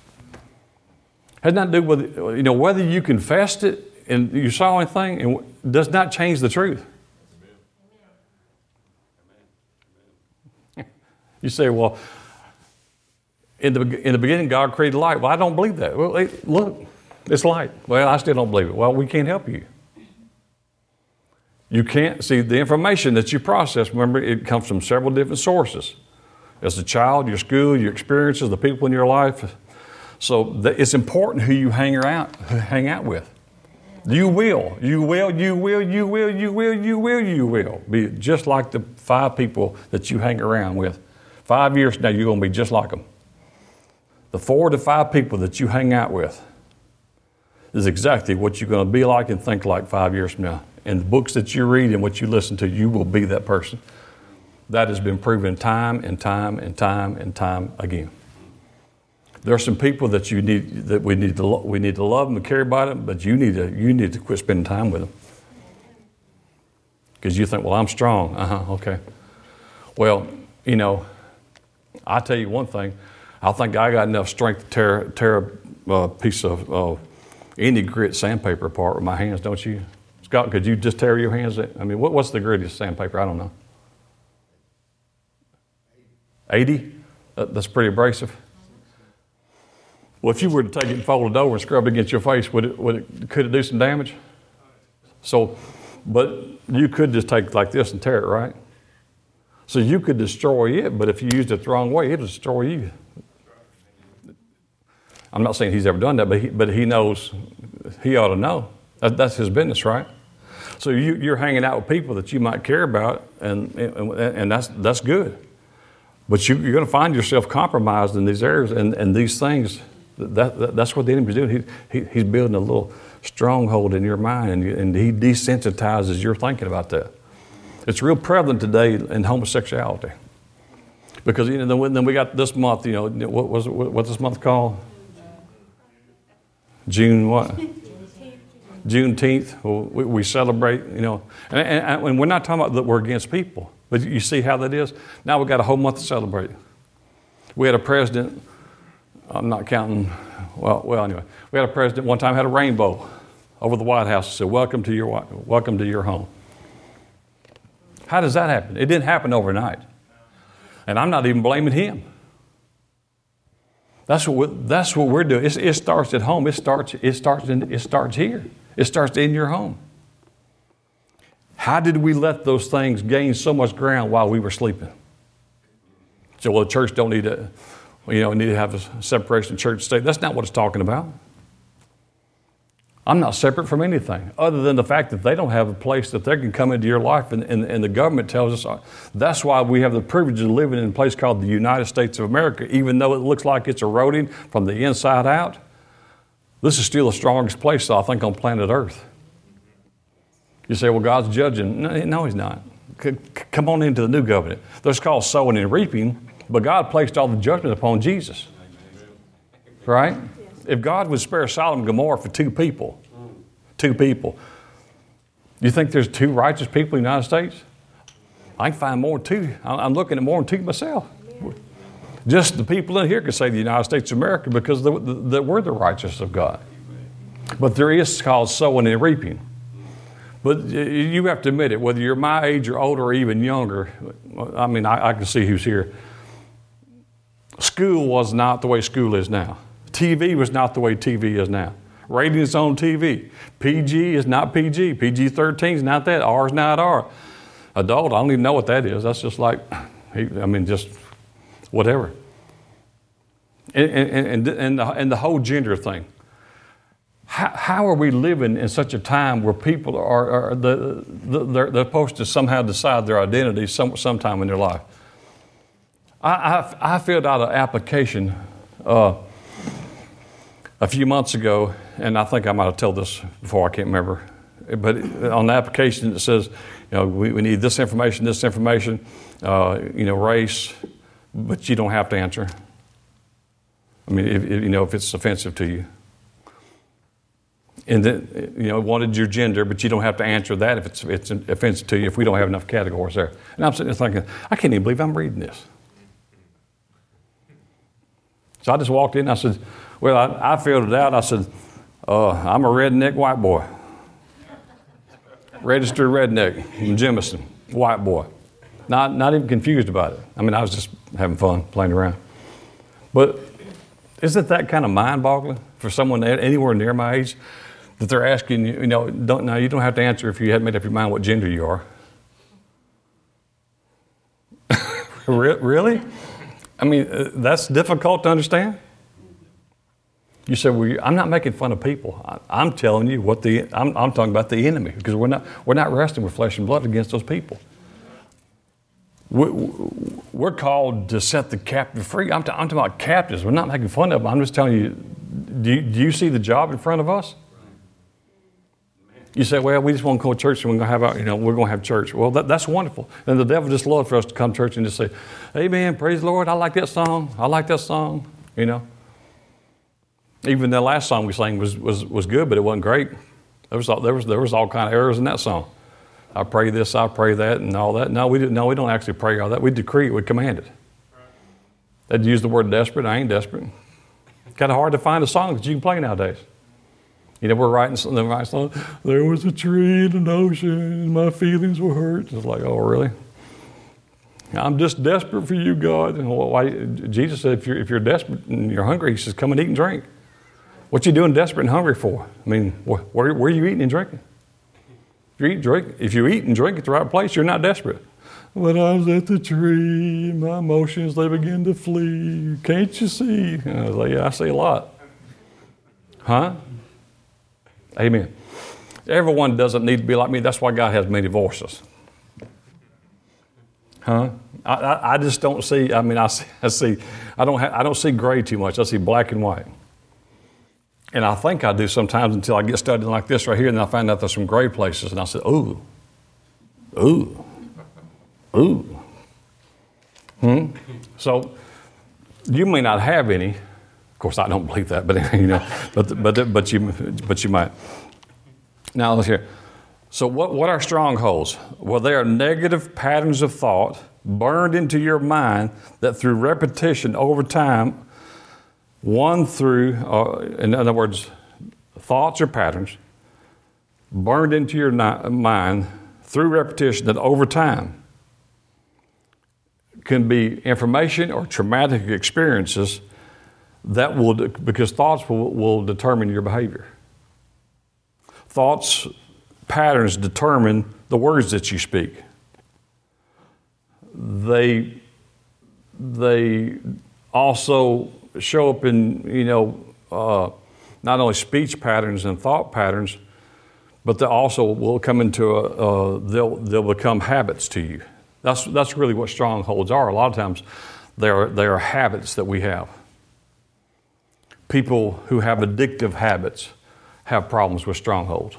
Has not to do with, you know, whether you confessed it and you saw anything, and does not change the truth. You say, well, in the in the beginning, God created light. Well, I don't believe that. Well, it, look, it's light. Well, I still don't believe it. Well, we can't help you. You can't see the information that you process. Remember, it comes from several different sources. As a child, your school, your experiences, the people in your life. So it's important who you hang out, hang out with. You will, you will, you will, you will, you will, you will, you will be just like the five people that you hang around with. Five years from now, you're going to be just like them. The four to five people that you hang out with is exactly what you're going to be like and think like five years from now. And the books that you read and what you listen to, you will be that person. That has been proven time and time and time and time again. There are some people that you need that we need to lo- we need to love them and care about them, but you need to you need to quit spending time with them because you think, well, I'm strong. Uh huh. Okay. Well, you know, I tell you one thing. I think I got enough strength to tear tear uh, piece of uh, any grit sandpaper apart with my hands, don't you? Scott, could you just tear your hands? I mean, what, what's the grittiest sandpaper? I don't know. eighty? That, that's pretty abrasive. Well, if you were to take it and fold it over and scrub it against your face, would it, would it, could it do some damage? So, but you could just take it like this and tear it, right? So you could destroy it, but if you used it the wrong way, it'll destroy you. I'm not saying he's ever done that, but he, but he knows, he ought to know. That, that's his business, right? So you, you're hanging out with people that you might care about, and, and, and that's, that's good. But you, you're going to find yourself compromised in these areas and, and these things. That, that, that's what the enemy's doing. He, he, he's building a little stronghold in your mind, and, you, and he desensitizes your thinking about that. It's real prevalent today in homosexuality. Because, you know, then we got this month, you know, what was it, what's this month called? June what? Juneteenth. Well, we, we celebrate, you know, and, and, and we're not talking about that we're against people, but you see how that is? Now we've got a whole month to celebrate. We had a president, I'm not counting, well, well anyway, we had a president one time had a rainbow over the White House and said, welcome to your, welcome to your home. How does that happen? It didn't happen overnight. And I'm not even blaming him. That's what we're, that's what we're doing. It's, it starts at home. It starts, it, starts in, it starts here. It starts in your home. How did we let those things gain so much ground while we were sleeping? So, well, the church don't need to, you know, need to have a separation of church and state. That's not what it's talking about. I'm not separate from anything other than the fact that they don't have a place that they can come into your life, and, and, and the government tells us that's why we have the privilege of living in a place called the United States of America. Even though it looks like it's eroding from the inside out, this is still the strongest place, I think, on planet Earth. You say, well, God's judging. No, no he's not. C- come on into the new covenant. That's called sowing and reaping, but God placed all the judgment upon Jesus. Right? If God would spare Sodom and Gomorrah for two people, two people, you think there's two righteous people in the United States? I can find more than two. I'm looking at more than two myself. Just the people in here can say the United States of America because the, the, the, we're the righteous of God. But there is called sowing and reaping. But you have to admit it, whether you're my age or older or even younger, I mean, I, I can see who's here. School was not the way school is now. T V was not the way T V is now. Ratings on T V. P G is not P G. P G thirteen is not that. R is not R. Adult, I don't even know what that is. That's just like, I mean, just whatever. And, and, and, and, the, and the whole gender thing. How, how are we living in such a time where people are, are the, the, they're, they're supposed to somehow decide their identity some, sometime in their life? I, I, I filled out an application uh, a few months ago, and I think I might have told this before, I can't remember. But on the application it says, you know, we, we need this information, this information, uh, you know, race, but you don't have to answer. I mean, if, if, you know, if it's offensive to you. And then, you know, wanted your gender, but you don't have to answer that if it's, it's offensive to you if we don't have enough categories there. And I'm sitting there thinking, I can't even believe I'm reading this. So I just walked in and I said, well, I, I filled it out. I said, uh, I'm a redneck white boy. Registered redneck from Jemison, white boy. Not, not even confused about it. I mean, I was just having fun, playing around. But isn't that kind of mind-boggling for someone anywhere near my age that they're asking you, you know, don't, now you don't have to answer if you hadn't made up your mind what gender you are. Really? I mean, that's difficult to understand. You say, well, I'm not making fun of people. I, I'm telling you what the, I'm, I'm talking about the enemy, because we're not, we're not wrestling with flesh and blood against those people. We're, we're called to set the captive free. I'm, t- I'm talking about captives. We're not making fun of them. I'm just telling you, do you, do you see the job in front of us? You say, well, we just want to go to church and we're going to have, our, you know, we're going to have church. Well, that, that's wonderful. And the devil just loves for us to come to church and just say, amen, praise the Lord, I like that song. I like that song, you know. Even the last song we sang was, was, was good, but it wasn't great. There was, all, there, was, there was all kind of errors in that song. I pray this, I pray that, and all that. No, we didn't. No, we don't actually pray all that. We decree it, we command it. They'd use the word desperate. I ain't desperate. Kind of hard to find a song that you can play nowadays. You know, we're writing something, writing something, there was a tree in an ocean, and my feelings were hurt. It's like, oh, really? I'm just desperate for you, God. And why, Jesus said, if you're, if you're desperate and you're hungry, he says, come and eat and drink. What you doing desperate and hungry for? I mean, where, where are you eating and drinking? If you eat, drink, if you eat and drink at the right place, you're not desperate. When I was at the tree, my emotions, they begin to flee. Can't you see? And I was like, yeah, I see a lot. Huh? Amen. Everyone doesn't need to be like me. That's why God has many voices. Huh? I, I, I just don't see, I mean, I see, I, see, I, don't ha, I don't see gray too much. I see black and white. And I think I do sometimes until I get studying like this right here, and then I find out there's some gray places, and I say, ooh, ooh, ooh. Hmm? So you may not have any. Of course, I don't believe that, but you know, but but but you but you might. Now let's hear. So what what are strongholds? Well, they are negative patterns of thought burned into your mind that through repetition over time, one through, uh, in other words, thoughts or patterns burned into your ni- mind through repetition that over time can be information or traumatic experiences that will, because thoughts will, will determine your behavior. Thoughts, patterns determine the words that you speak. They, they also show up in, you know, uh, not only speech patterns and thought patterns, but they also will come into a, uh, they'll they'll become habits to you. That's that's really what strongholds are. A lot of times, they are they are habits that we have. People who have addictive habits have problems with strongholds.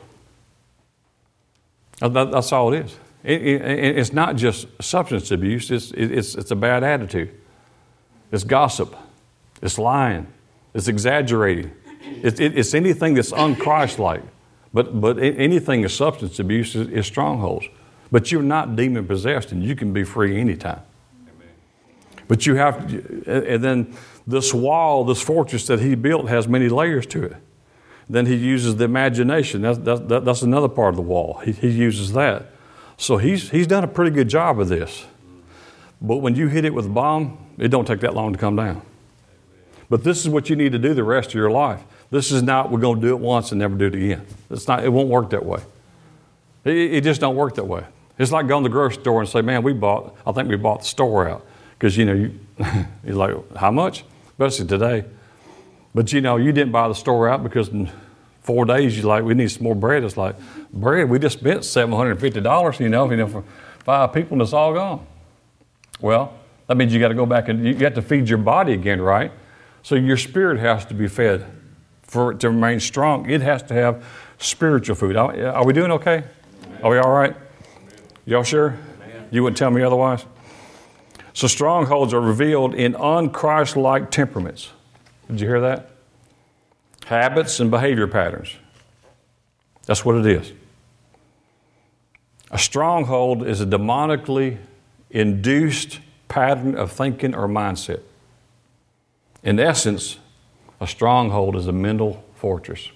That, that's all it is. It, it, it's not just substance abuse. It's it's it's a bad attitude. It's gossip. It's lying. It's exaggerating. It's, it, it's anything that's un-Christ-like. But but anything is substance abuse is, is strongholds. But you're not demon possessed, and you can be free anytime. Amen. But you have, and then this wall, this fortress that he built has many layers to it. Then he uses the imagination. That's that's, that's another part of the wall. He, he uses that. So he's he's done a pretty good job of this. But when you hit it with a bomb, it don't take that long to come down. But this is what you need to do the rest of your life. This is not, we're going to do it once and never do it again. It's not, it won't work that way. It, it just don't work that way. It's like going to the grocery store and say, man, we bought, I think we bought the store out. Because, you know, you, you're like, how much? Especially today. But, you know, you didn't buy the store out because in four days you're like, we need some more bread. It's like, bread, we just spent seven hundred fifty dollars, you know, you know, for five people and it's all gone. Well, that means you got to go back and you have to feed your body again, right? So your spirit has to be fed for it to remain strong. It has to have spiritual food. Are we doing okay? Amen. Are we all right? Y'all sure? Amen. You wouldn't tell me otherwise? So strongholds are revealed in un-Christ-like temperaments. Did you hear that? Habits and behavior patterns. That's what it is. A stronghold is a demonically induced pattern of thinking or mindset. In essence, a stronghold is a mental fortress.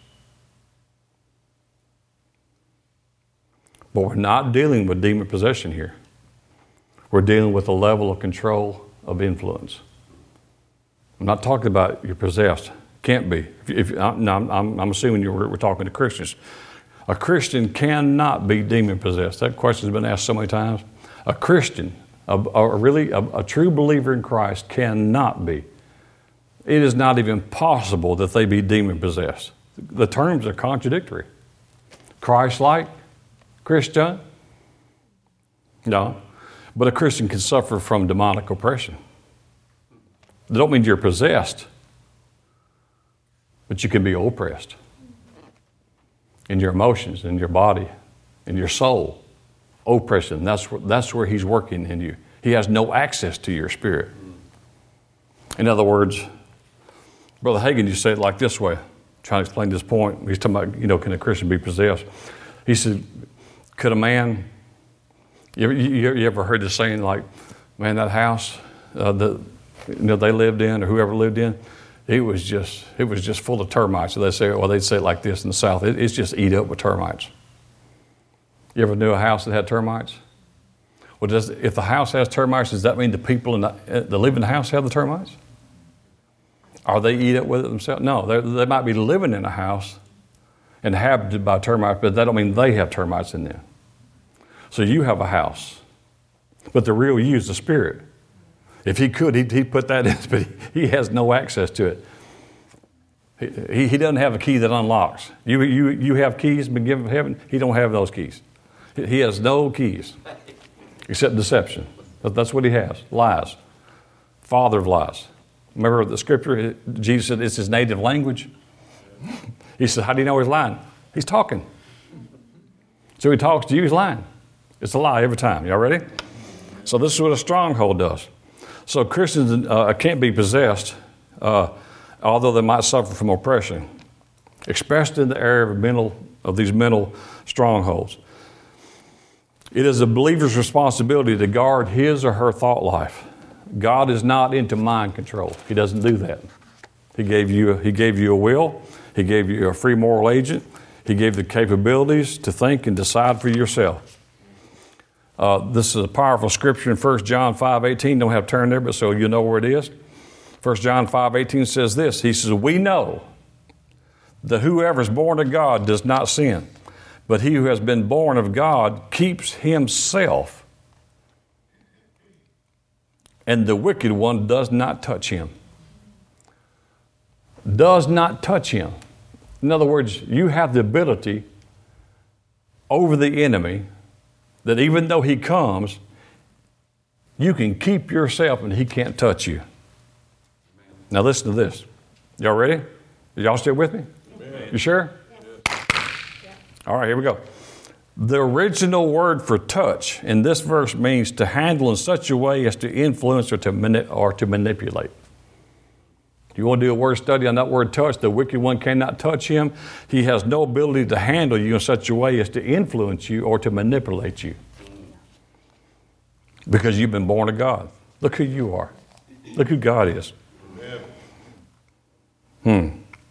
But we're not dealing with demon possession here. We're dealing with a level of control of influence. I'm not talking about you're possessed. Can't be. If, if, I'm, I'm, I'm assuming you're, we're talking to Christians. A Christian cannot be demon possessed. That question's been asked so many times. A Christian, a, a really a, a true believer in Christ, cannot be. It is not even possible that they be demon possessed. The terms are contradictory. Christ-like, Christian, no. But a Christian can suffer from demonic oppression. That don't mean you're possessed, but you can be oppressed in your emotions, in your body, in your soul. Oppression, that's where, that's where he's working in you. He has no access to your spirit. In other words, Brother Hagin, you say it like this way, trying to explain this point. He's talking about, you know, can a Christian be possessed? He said, could a man, you ever, you, you ever heard the saying like, man, that house uh, that you know, they lived in or whoever lived in, it was just it was just full of termites. So they say, well, they'd say it like this in the South: it, it's just eat up with termites. You ever knew a house that had termites? Well, does if the house has termites, does that mean the people in the, that live in the house have the termites? Or they eat up with it themselves? No, they might be living in a house inhabited by termites, but that don't mean they have termites in there. So you have a house, but the real you is the Spirit. If he could, he'd, he'd put that in, but he, he has no access to it. He, he doesn't have a key that unlocks. You, you, you have keys been given from heaven. He don't have those keys. He has no keys except deception. That's what he has, lies. Father of lies. Remember the scripture, Jesus said it's his native language. He said, how do you know he's lying? He's talking. So he talks to you, he's lying. It's a lie every time. Y'all ready? So this is what a stronghold does. So Christians uh, can't be possessed, uh, although they might suffer from oppression, especially in the area of mental of these mental strongholds. It is a believer's responsibility to guard his or her thought life. God is not into mind control. He doesn't do that. He gave you, he gave you a will. He gave you a free moral agent. He gave the capabilities to think and decide for yourself. Uh, this is a powerful scripture in First John five eighteen. Don't have to turn there, but so you know where it is. First John five eighteen says this. He says, we know that whoever is born of God does not sin, but he who has been born of God keeps himself, and the wicked one does not touch him. Does not touch him. In other words, you have the ability over the enemy that even though he comes, you can keep yourself and he can't touch you. Now listen to this. Y'all ready? Y'all still with me? Amen. You sure? Yeah. All right, here we go. The original word for touch in this verse means to handle in such a way as to influence or to mani- or to manipulate. If you want to do a word study on that word touch, the wicked one cannot touch him. He has no ability to handle you in such a way as to influence you or to manipulate you. Because you've been born of God. Look who you are. Look who God is. Hmm.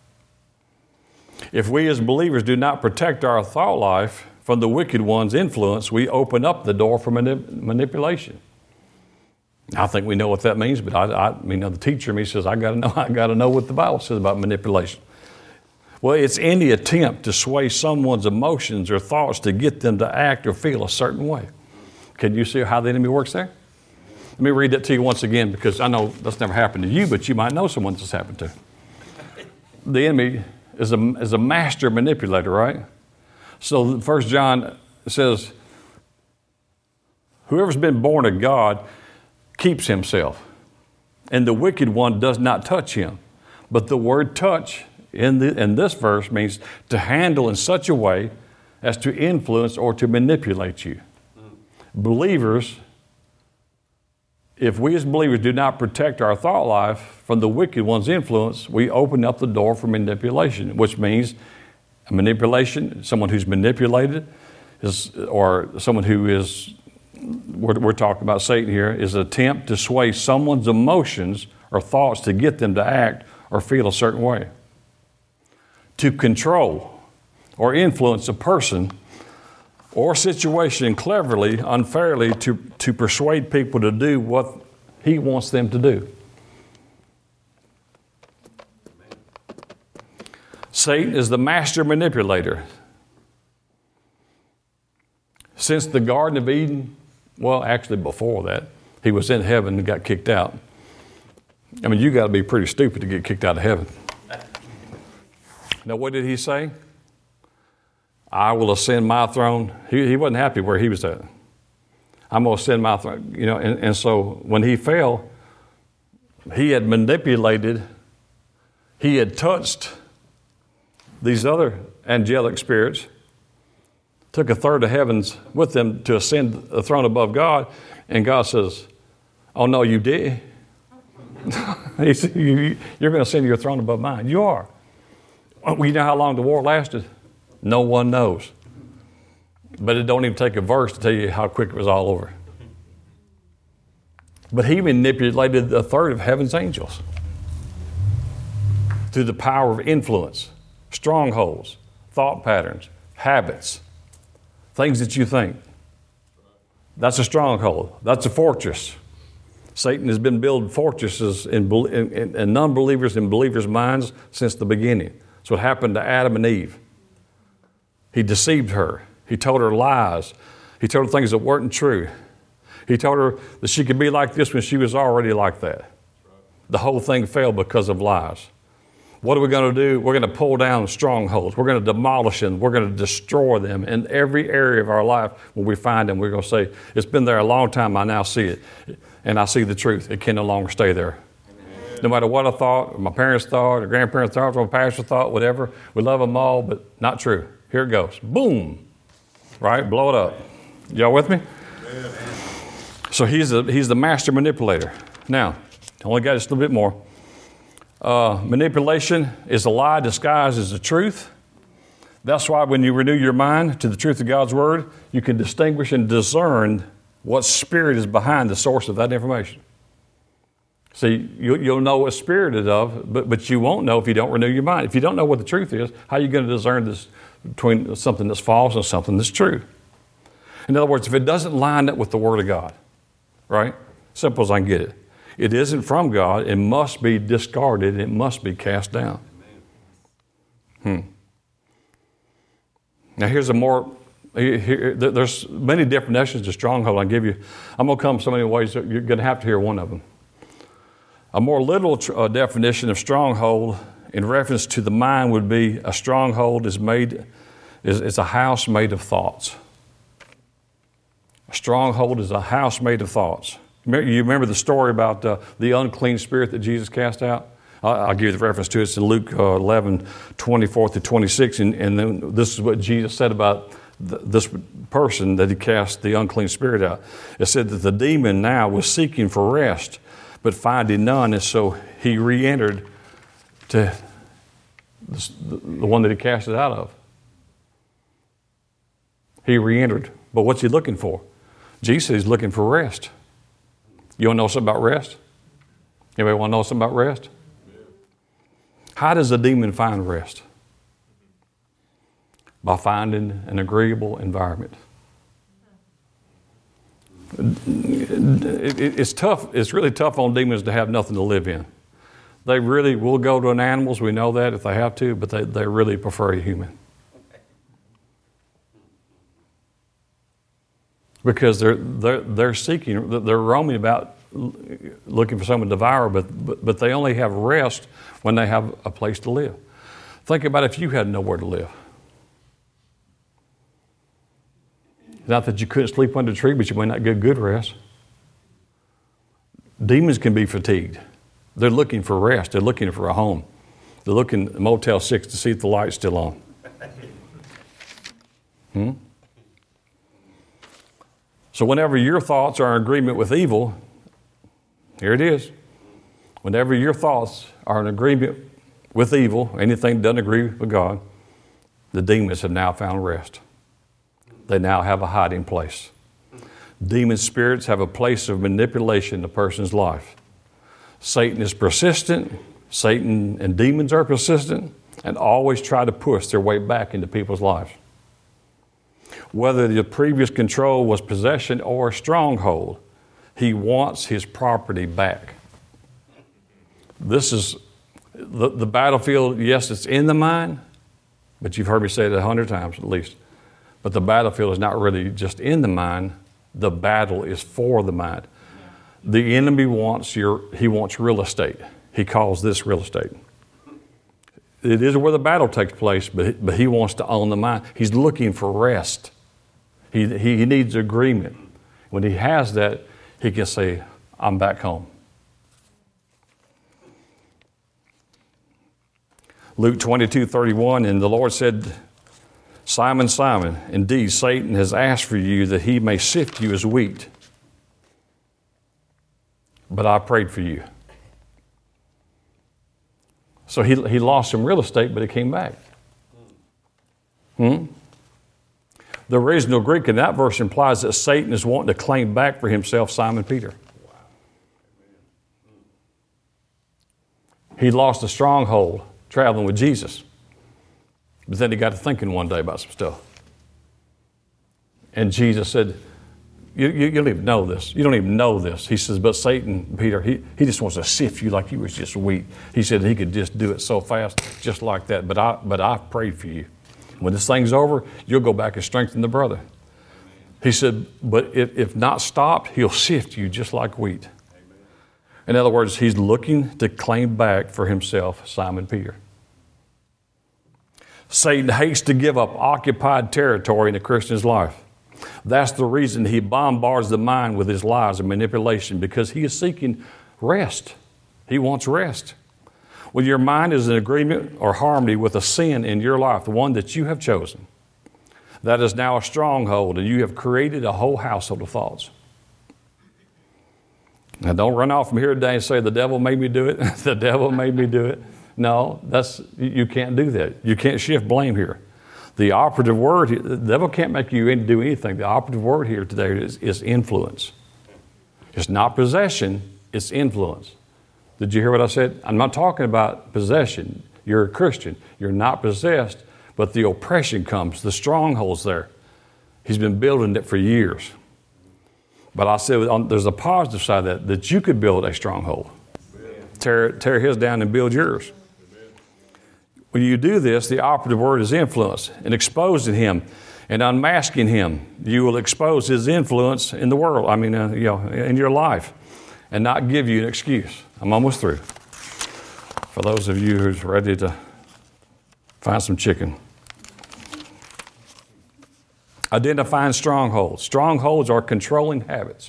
If we as believers do not protect our thought life from the wicked one's influence, we open up the door for manip- manipulation. I think we know what that means, but I, I mean, the teacher in me says, I gotta know, I gotta know what the Bible says about manipulation. Well, it's any attempt to sway someone's emotions or thoughts to get them to act or feel a certain way. Can you see how the enemy works there? Let me read that to you once again, because I know that's never happened to you, but you might know someone that's happened to. The enemy is a, is a master manipulator, right? So First John says, whoever's been born of God keeps himself, and the wicked one does not touch him. But the word touch in, the, in this verse means to handle in such a way as to influence or to manipulate you. Mm. Believers, if we as believers do not protect our thought life from the wicked one's influence, we open up the door for manipulation, which means manipulation, someone who's manipulated, is, or someone who is We're, we're talking about Satan here, is an attempt to sway someone's emotions or thoughts to get them to act or feel a certain way. To control or influence a person or situation cleverly, unfairly, to, to persuade people to do what he wants them to do. Satan is the master manipulator. Since the Garden of Eden, well, actually before that, he was in heaven and got kicked out. I mean, you got to be pretty stupid to get kicked out of heaven. Now, what did he say? I will ascend my throne. He, he wasn't happy where he was at. I'm going to ascend my throne. You know, and, and so when he fell, he had manipulated, he had touched these other angelic spirits, took a third of heavens with them to ascend the throne above God, and God says, oh, no, you did. He said, you, you're going to ascend your throne above mine. You are. Well, you know how long the war lasted? No one knows. But it don't even take a verse to tell you how quick it was all over. But he manipulated a third of heaven's angels. through the power of influence, strongholds, thought patterns, habits, things that you think. That's a stronghold. That's a fortress. Satan has been building fortresses in, in, in non-believers and believers' minds since the beginning. That's what happened to Adam and Eve. He deceived her. He told her lies. He told her things that weren't true. He told her that she could be like this when she was already like that. The whole thing failed because of lies. What are we going to do? We're going to pull down strongholds. We're going to demolish them. We're going to destroy them in every area of our life. When we find them, we're going to say, it's been there a long time. I now see it. And I see the truth. It can no longer stay there. Amen. No matter what I thought, or my parents thought, or grandparents thought, or my pastor thought, whatever, we love them all, but not true. Here it goes. Boom. Right? Blow it up. Y'all with me? Amen. So he's, a, he's the master manipulator. Now, only got just a little bit more. Uh, manipulation is a lie disguised as the truth. That's why when you renew your mind to the truth of God's Word, you can distinguish and discern what spirit is behind the source of that information. See, you, you'll know what spirit it is of, but, but you won't know if you don't renew your mind. If you don't know what the truth is, how are you going to discern this between something that's false and something that's true? In other words, if it doesn't line up with the Word of God, right? Simple as I can get it. It isn't from God. It must be discarded. It must be cast down. Hmm. Now here's a more, here, there's many definitions of stronghold. I'll give you, I'm going to come so many ways that you're going to have to hear one of them. A more literal uh, definition of stronghold in reference to the mind would be a stronghold is made, is, is a house made of thoughts. A stronghold is a house made of thoughts. You remember the story about uh, the unclean spirit that Jesus cast out? I'll, I'll give you the reference to it. It's in Luke uh, eleven, twenty-four to twenty-six. And, and then this is what Jesus said about th- this person that he cast the unclean spirit out. It said that the demon now was seeking for rest, but finding none. And so he re-entered to the, the one that he cast it out of. He re-entered. But what's he looking for? Jesus is looking for rest. You want to know something about rest? Anybody want to know something about rest? How does a demon find rest? By finding an agreeable environment. It's tough. It's really tough on demons to have nothing to live in. They really will go to an animals. We know that if they have to, but they, they really prefer a human. Because they're, they're, they're seeking, they're roaming about looking for someone to devour, but, but, but they only have rest when they have a place to live. Think about if you had nowhere to live. Not that you couldn't sleep under a tree, but you might not get good rest. Demons can be fatigued. They're looking for rest. They're looking for a home. They're looking at Motel six to see if the light's still on. Hmm? So whenever your thoughts are in agreement with evil, here it is. Whenever your thoughts are in agreement with evil, anything that doesn't agree with God, the demons have now found rest. They now have a hiding place. Demon spirits have a place of manipulation in a person's life. Satan is persistent. Satan and demons are persistent and always try to push their way back into people's lives. Whether the previous control was possession or a stronghold, he wants his property back. This is the, the battlefield. Yes, it's in the mind, but you've heard me say it a hundred times at least. But the battlefield is not really just in the mind. The battle is for the mind. The enemy wants your, he wants real estate. He calls this real estate. It is where the battle takes place, but, but he wants to own the mind. He's looking for rest. He, he, he needs agreement. When he has that, he can say, I'm back home. Luke twenty-two thirty-one, and the Lord said, Simon, Simon, indeed Satan has asked for you that he may sift you as wheat. But I prayed for you. So he, he lost some real estate, but it came back. Hmm? The original Greek in that verse implies that Satan is wanting to claim back for himself Simon Peter. He lost a stronghold traveling with Jesus. But then he got to thinking one day about some stuff. And Jesus said, you, you, you don't even know this. You don't even know this. He says, but Satan, Peter, he, he just wants to sift you like you was just wheat. He said he could just do it so fast, just like that. But I, but I prayed for you. When this thing's over, you'll go back and strengthen the brother. He said, but if, if not stopped, he'll sift you just like wheat. Amen. In other words, he's looking to claim back for himself Simon Peter. Satan hates to give up occupied territory in a Christian's life. That's the reason he bombards the mind with his lies and manipulation, because he is seeking rest. He wants rest. When your mind is in agreement or harmony with a sin in your life, the one that you have chosen, that is now a stronghold, and you have created a whole household of thoughts. Now, don't run off from here today and say, the devil made me do it. The devil made me do it. No, that's you can't do that. You can't shift blame here. The operative word, the devil can't make you do anything. The operative word here today is, is influence. It's not possession, it's influence. Did you hear what I said? I'm not talking about possession. You're a Christian. You're not possessed, but the oppression comes, the strongholds there. He's been building it for years. But I said on, there's a positive side of that, that you could build a stronghold. Tear, tear his down and build yours. When you do this, the operative word is influence, and exposing him and unmasking him. You will expose his influence in the world, I mean, uh, you know, in your life, and not give you an excuse. I'm almost through. For those of you who's ready to find some chicken. Identifying strongholds. Strongholds are controlling habits.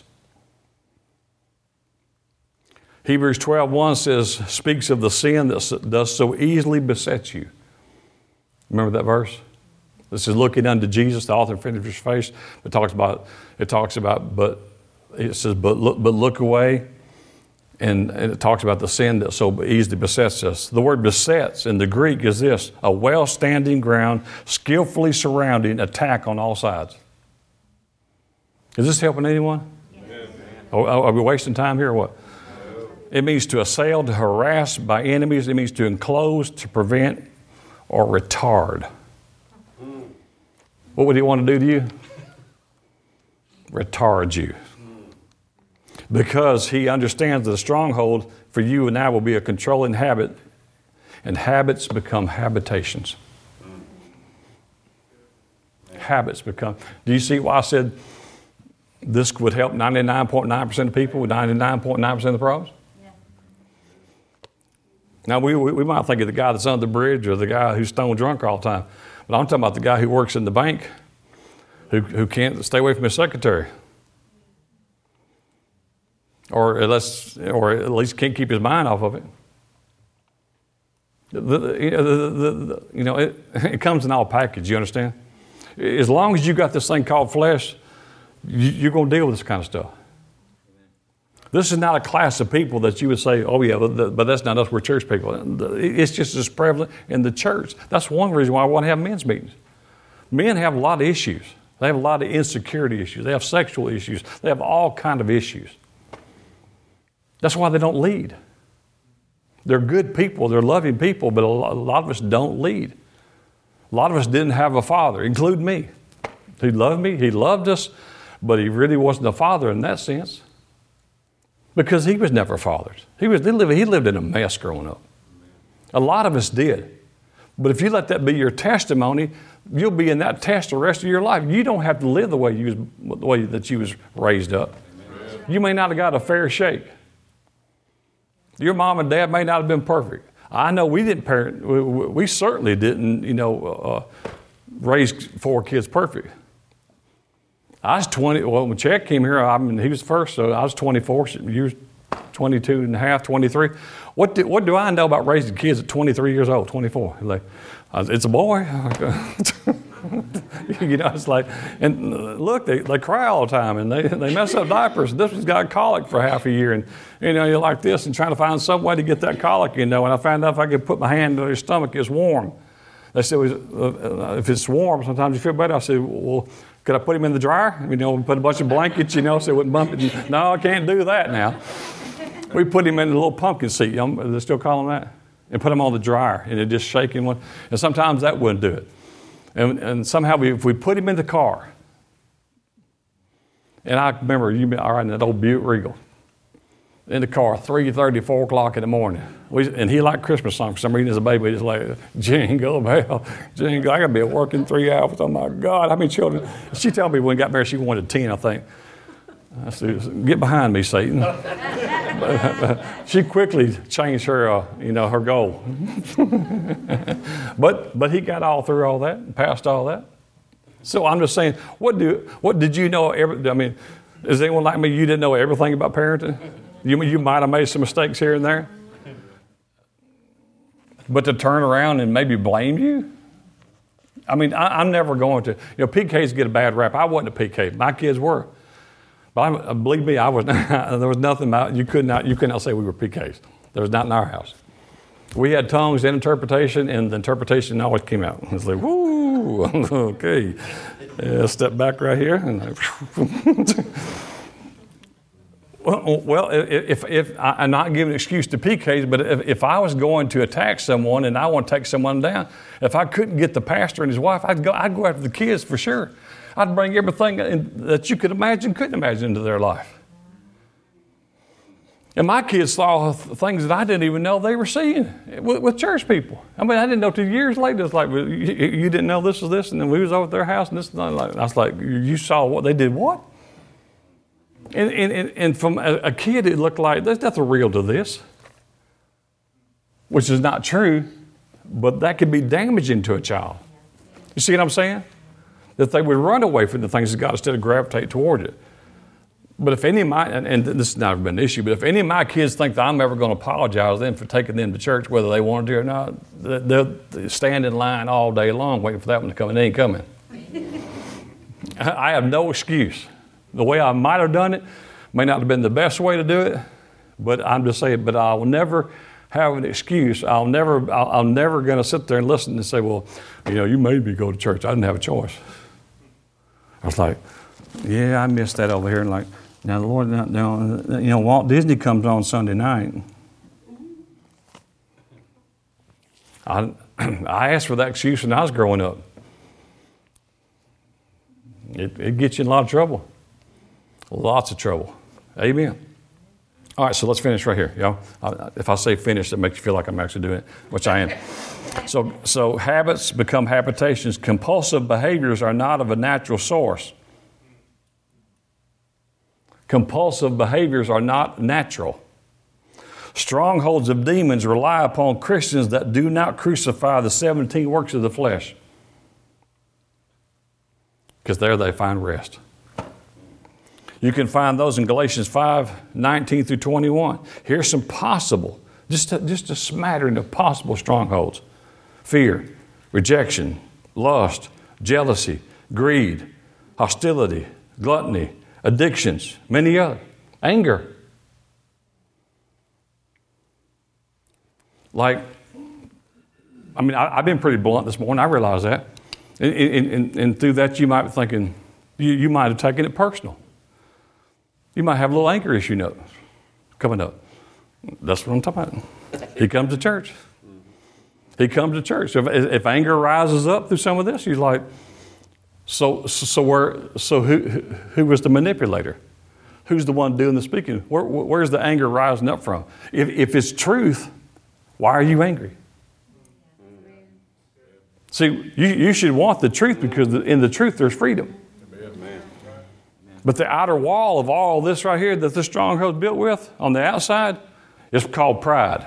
Hebrews twelve one says, speaks of the sin that does so easily beset you. Remember that verse? This is looking unto Jesus, the author and finisher of his faith. It talks about, it talks about, but it says, but look, but look away. And, and it talks about the sin that so easily besets us. The word besets in the Greek is this, a well-standing ground, skillfully surrounding attack on all sides. Is this helping anyone? Yes. Are, are we wasting time here or what? It means to assail, to harass by enemies. It means to enclose, to prevent, or retard. What would he want to do to you? Retard you. Because he understands that a stronghold for you and I will be a controlling habit, and habits become habitations. Habits become. Do you see why I said this would help ninety-nine point nine percent of people with ninety-nine point nine percent of the problems? Now, we, we we might think of the guy that's under the bridge or the guy who's stone drunk all the time. But I'm talking about the guy who works in the bank who, who can't stay away from his secretary. Or at, least, or at least can't keep his mind off of it. The, the, the, the, the, you know, it, it comes in all package, you understand? As long as you got this thing called flesh, you, you're going to deal with this kind of stuff. This is not a class of people that you would say, oh yeah, but, but that's not us, we're church people. It's just as prevalent in the church. That's one reason why I want to have men's meetings. Men have a lot of issues. They have a lot of insecurity issues. They have sexual issues. They have all kinds of issues. That's why they don't lead. They're good people. They're loving people, but a lot of us don't lead. A lot of us didn't have a father, including me. He loved me. He loved us, but he really wasn't a father in that sense. Because he was never fathered. He was he lived, he lived in a mess growing up. A lot of us did. But if you let that be your testimony, you'll be in that test the rest of your life. You don't have to live the way you was, the way that you was raised up. Amen. You may not have got a fair shake. Your mom and dad may not have been perfect. I know we didn't parent. We, we certainly didn't, you know, uh, raise four kids perfect. I was twenty, well, when Chet came here, I mean, he was first, so I was twenty-four, you was twenty-two and a half, twenty-three. What do, what do I know about raising kids at twenty-three years old, twenty-four? Like, it's a boy. You know, it's like, and look, they, they cry all the time, and they, they mess up diapers. This one's got colic for half a year, and, you know, you're like this and trying to find some way to get that colic, you know, and I found out if I could put my hand on your stomach, it's warm. They said, well, if it's warm, sometimes you feel better. I said, well, could I put him in the dryer? You know, put a bunch of blankets, you know, so it wouldn't bump it. No, I can't do that now. We put him in a little pumpkin seat. Do they still call him that? and put them on the dryer, and it just shaking one. And sometimes that wouldn't do it. And, and somehow we, if we put him in the car, and I remember you been all right in that old Buick Regal, in the car, three thirty, four o'clock in the morning. We, and he liked Christmas songs. For some reason, as a baby, he just like, Jingle Bell, Jingle. I got to be at work in three hours. Oh, my God, how many children? She told me when we got married, she wanted ten, I think. I said, get behind me, Satan. She quickly changed her, uh, you know, her goal. but but he got all through all that and passed all that. So I'm just saying, what do what did you know? Every, I mean, is anyone like me? You didn't know everything about parenting. You you might have made some mistakes here and there. But to turn around and maybe blame you? I mean, I, I'm never going to. You know, P Ks get a bad rap. I wasn't a P K. My kids were. But I, believe me, I was. There was nothing about you could not you could not say we were P Ks. There was not in our house. We had tongues and interpretation, and the interpretation always came out. It was like, woo, okay. Yeah, step back right here. And like, well, well, if if I'm not giving an excuse to P Ks, but if, if I was going to attack someone and I want to take someone down, if I couldn't get the pastor and his wife, I'd go. I'd go after the kids for sure. I'd bring everything in, that you could imagine, couldn't imagine into their life. And my kids saw th- things that I didn't even know they were seeing with, with church people. I mean, I didn't know till years later. It's like, well, you, you didn't know this was this, and then we was over at their house, and this and that. Like, I was like, you saw what they did? What? And and, and from a, a kid, it looked like there's nothing real to this, which is not true, but that could be damaging to a child. You see what I'm saying? That they would run away from the things of God instead of gravitate toward it. But if any of my, and, and this has never been an issue, but if any of my kids think that I'm ever going to apologize to them for taking them to church, whether they want to or not, they'll stand in line all day long waiting for that one to come, and they ain't coming. I have no excuse. The way I might have done it may not have been the best way to do it, but I'm just saying, but I will never have an excuse. I'll never, I'll, I'm never going to sit there and listen and say, well, you know, you made me go to church. I didn't have a choice. I was like, yeah, I missed that over here. And like, now the Lord, you know, Walt Disney comes on Sunday night. I, I asked for that excuse when I was growing up. It, it gets you in a lot of trouble. Lots of trouble. Amen. All right, so let's finish right here. Y'all. If I say finish, that makes you feel like I'm actually doing it, which I am. So, so habits become habitations. Compulsive behaviors are not of a natural source. Compulsive behaviors are not natural. Strongholds of demons rely upon Christians that do not crucify the seventeen works of the flesh, because there they find rest. You can find those in Galatians five, nineteen through twenty-one. Here's some possible, just a, just a smattering of possible strongholds. Fear, rejection, lust, jealousy, greed, hostility, gluttony, addictions, many others. Anger. Like, I mean, I, I've been pretty blunt this morning. I realize that. And, and, and, and through that, you might be thinking, you, you might have taken it personal. You might have a little anger issue note coming up. That's what I'm talking about. He comes to church. He comes to church. So if, if anger rises up through some of this, you're like, so so where so who who was the manipulator? Who's the one doing the speaking? Where, where's the anger rising up from? If if it's truth, why are you angry? See, you, you should want the truth, because in the truth there's freedom. But the outer wall of all this right here that this stronghold is built with, on the outside, is called pride.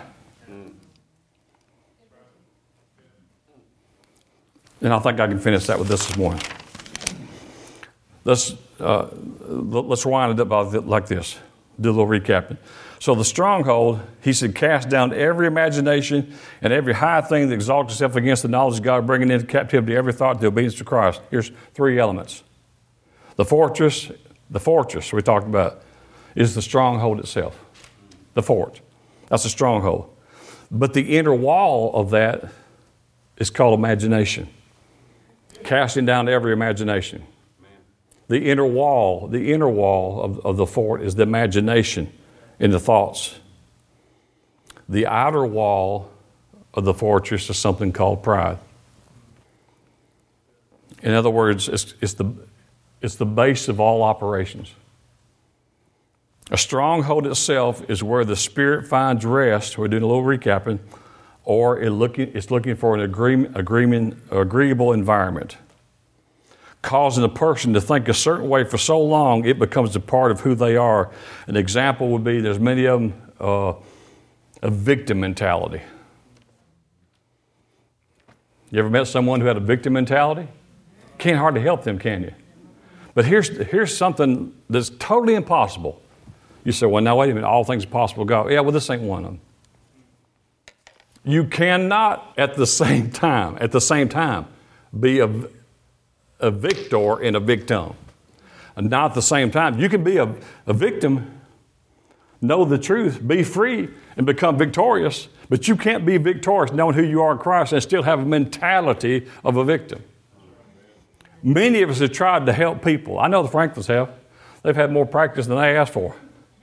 And I think I can finish that with this this morning. Let's, uh, let's wind it up like this. Do a little recapping. So the stronghold, he said, cast down every imagination and every high thing that exalts itself against the knowledge of God, bringing into captivity every thought to the obedience to Christ. Here's three elements. The fortress, the fortress we talked about, is the stronghold itself. The fort. That's a stronghold. But the inner wall of that is called imagination. Casting down every imagination. The inner wall, the inner wall of, of the fort is the imagination and the thoughts. The outer wall of the fortress is something called pride. In other words, it's, it's, the, it's the base of all operations. A stronghold itself is where the spirit finds rest. We're doing a little recapping. Or it looking, it's looking for an agreement, agreement, agreeable environment, causing a person to think a certain way for so long it becomes a part of who they are. An example would be, there's many of them, uh, a victim mentality. You ever met someone who had a victim mentality? Can't hardly help them, can you? But here's, here's something that's totally impossible. You say, well, now wait a minute, all things are possible with God. Yeah, well, this ain't one of them. You cannot at the same time, at the same time, be a, a victor and a victim. And not at the same time. You can be a, a victim, know the truth, be free, and become victorious, but you can't be victorious knowing who you are in Christ and still have a mentality of a victim. Many of us have tried to help people. I know the Franklins have. They've had more practice than they asked for.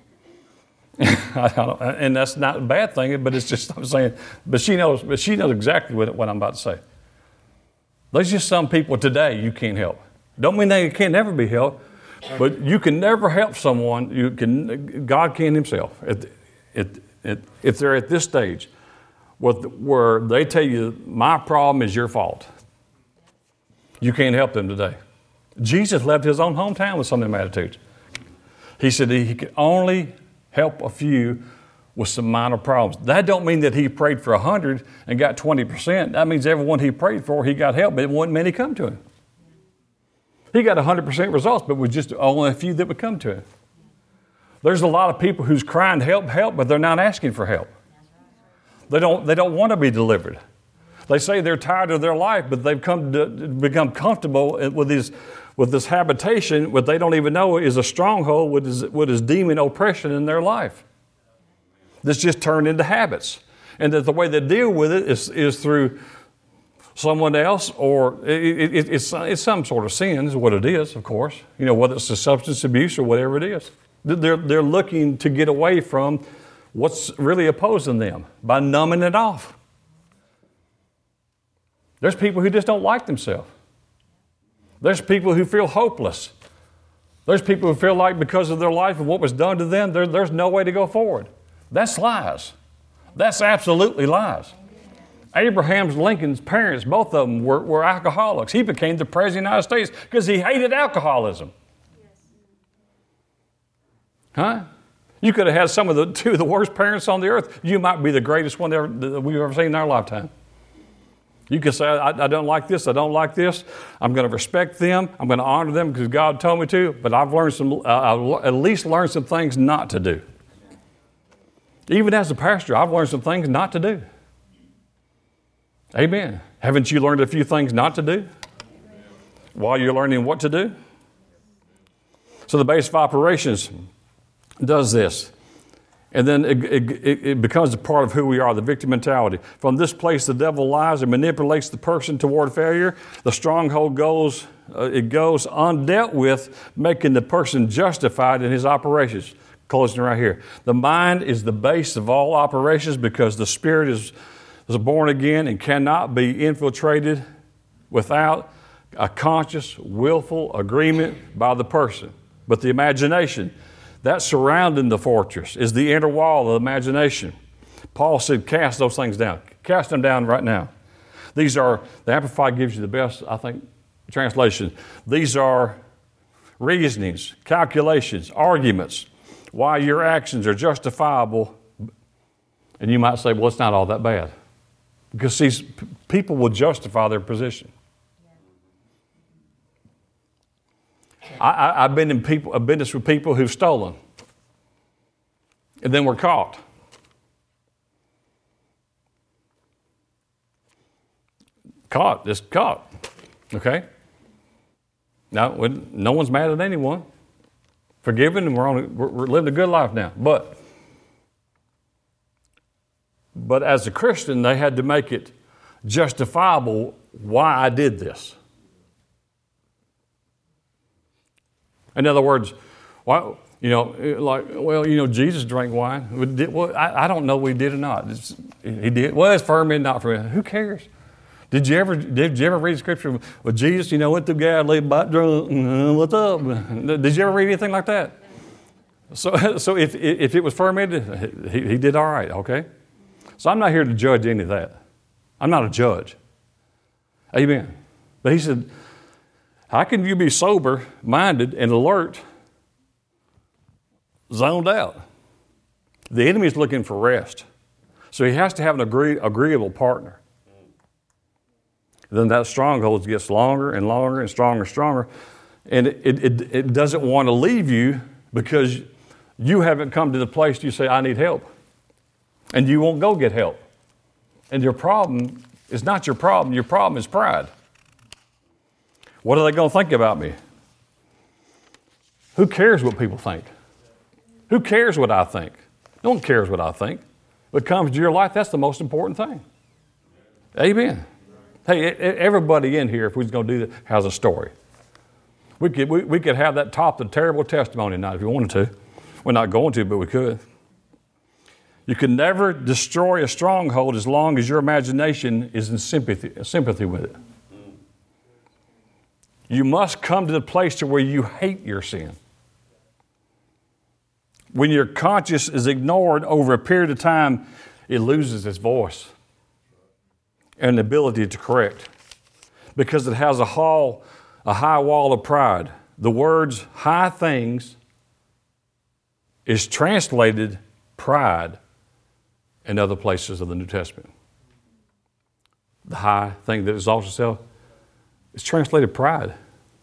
I don't, and that's not a bad thing, but it's just, I'm saying, but she knows, but she knows exactly what, what I'm about to say. There's just some people today you can't help. Don't mean they can never be helped, but you can never help someone. You can, God can himself. It, it, it, if they're at this stage where, where they tell you, my problem is your fault, you can't help them today. Jesus left his own hometown with some of them attitudes. He said he could only help a few with some minor problems. That don't mean that he prayed for a hundred and got twenty percent. That means everyone he prayed for, he got help, but it wasn't many come to him. He got one hundred percent results, but with just only a few that would come to him. There's a lot of people who's crying, help, help, but they're not asking for help. They don't, they don't want to be delivered. They say they're tired of their life, but they've come to become comfortable with these with this habitation, what they don't even know is a stronghold with his, with his demon oppression in their life. That's just turned into habits. And that the way they deal with it is, is through someone else, or it, it, it's, it's some sort of sin is what it is, of course. You know, whether it's a substance abuse or whatever it is. They're, they're looking to get away from what's really opposing them by numbing it off. There's people who just don't like themselves. There's people who feel hopeless. There's people who feel like because of their life and what was done to them, there, there's no way to go forward. That's lies. That's absolutely lies. Abraham Lincoln's parents, both of them were, were alcoholics. He became the President of the United States because he hated alcoholism. Huh? You could have had some of the two of the worst parents on the earth. You might be the greatest one ever, that we've ever seen in our lifetime. You can say, I, I don't like this, I don't like this. I'm going to respect them. I'm going to honor them because God told me to. But I've learned some, uh, I've at least learned some things not to do. Even as a pastor, I've learned some things not to do. Amen. Haven't you learned a few things not to do while you're learning what to do? So the base of operations does this. And then it, it, it becomes a part of who we are, the victim mentality. From this place, the devil lies and manipulates the person toward failure. The stronghold goes, uh, it goes undealt with, making the person justified in his operations. Closing right here. The mind is the base of all operations because the spirit is, is born again and cannot be infiltrated without a conscious, willful agreement by the person. But the imagination, that surrounding the fortress is the inner wall of imagination. Paul said, cast those things down. Cast them down right now. These are, the Amplified gives you the best, I think, translation. These are reasonings, calculations, arguments, why your actions are justifiable. And you might say, well, it's not all that bad. Because see, people will justify their position. I, I, I've been in people, I've been with people who've stolen and then were caught. Caught, just caught. Okay? Now, no one's mad at anyone. Forgiven, and we're, on a, we're, we're living a good life now. But, but as a Christian, they had to make it justifiable why I did this. In other words, why, You know, like, well, you know, Jesus drank wine. We did, well, I, I don't know if we did or not. It's, he did. Well, it's fermented, not fermented. Who cares? Did you ever did you ever read Scripture? Well, Jesus, you know, went through Galilee, about drunk. What's up? Did you ever read anything like that? So, so if if it was fermented, he, he did all right. Okay. So I'm not here to judge any of that. I'm not a judge. Amen. But he said, how can you be sober-minded and alert, zoned out? The enemy is looking for rest. So he has to have an agree, agreeable partner. Then that stronghold gets longer and longer and stronger and stronger. And it, it, it doesn't want to leave you because you haven't come to the place you say, I need help. And you won't go get help. And your problem is not your problem. Your problem is pride. What are they going to think about me? Who cares what people think? Who cares what I think? No one cares what I think. What comes to your life, that's the most important thing. Amen. Hey, everybody in here, if we was going to do that, has a story. We could, we, we could have that top the terrible testimony tonight if you wanted to. We're not going to, but we could. You can never destroy a stronghold as long as your imagination is in sympathy, sympathy with it. You must come to the place to where you hate your sin. When your conscience is ignored over a period of time, it loses its voice and the ability to correct because it has a, hall, a high wall of pride. The words high things is translated pride in other places of the New Testament. The high thing that exalts itself is translated pride.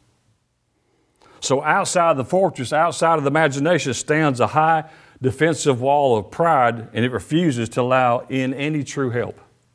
So outside the fortress, outside of the imagination, stands a high defensive wall of pride, and it refuses to allow in any true help.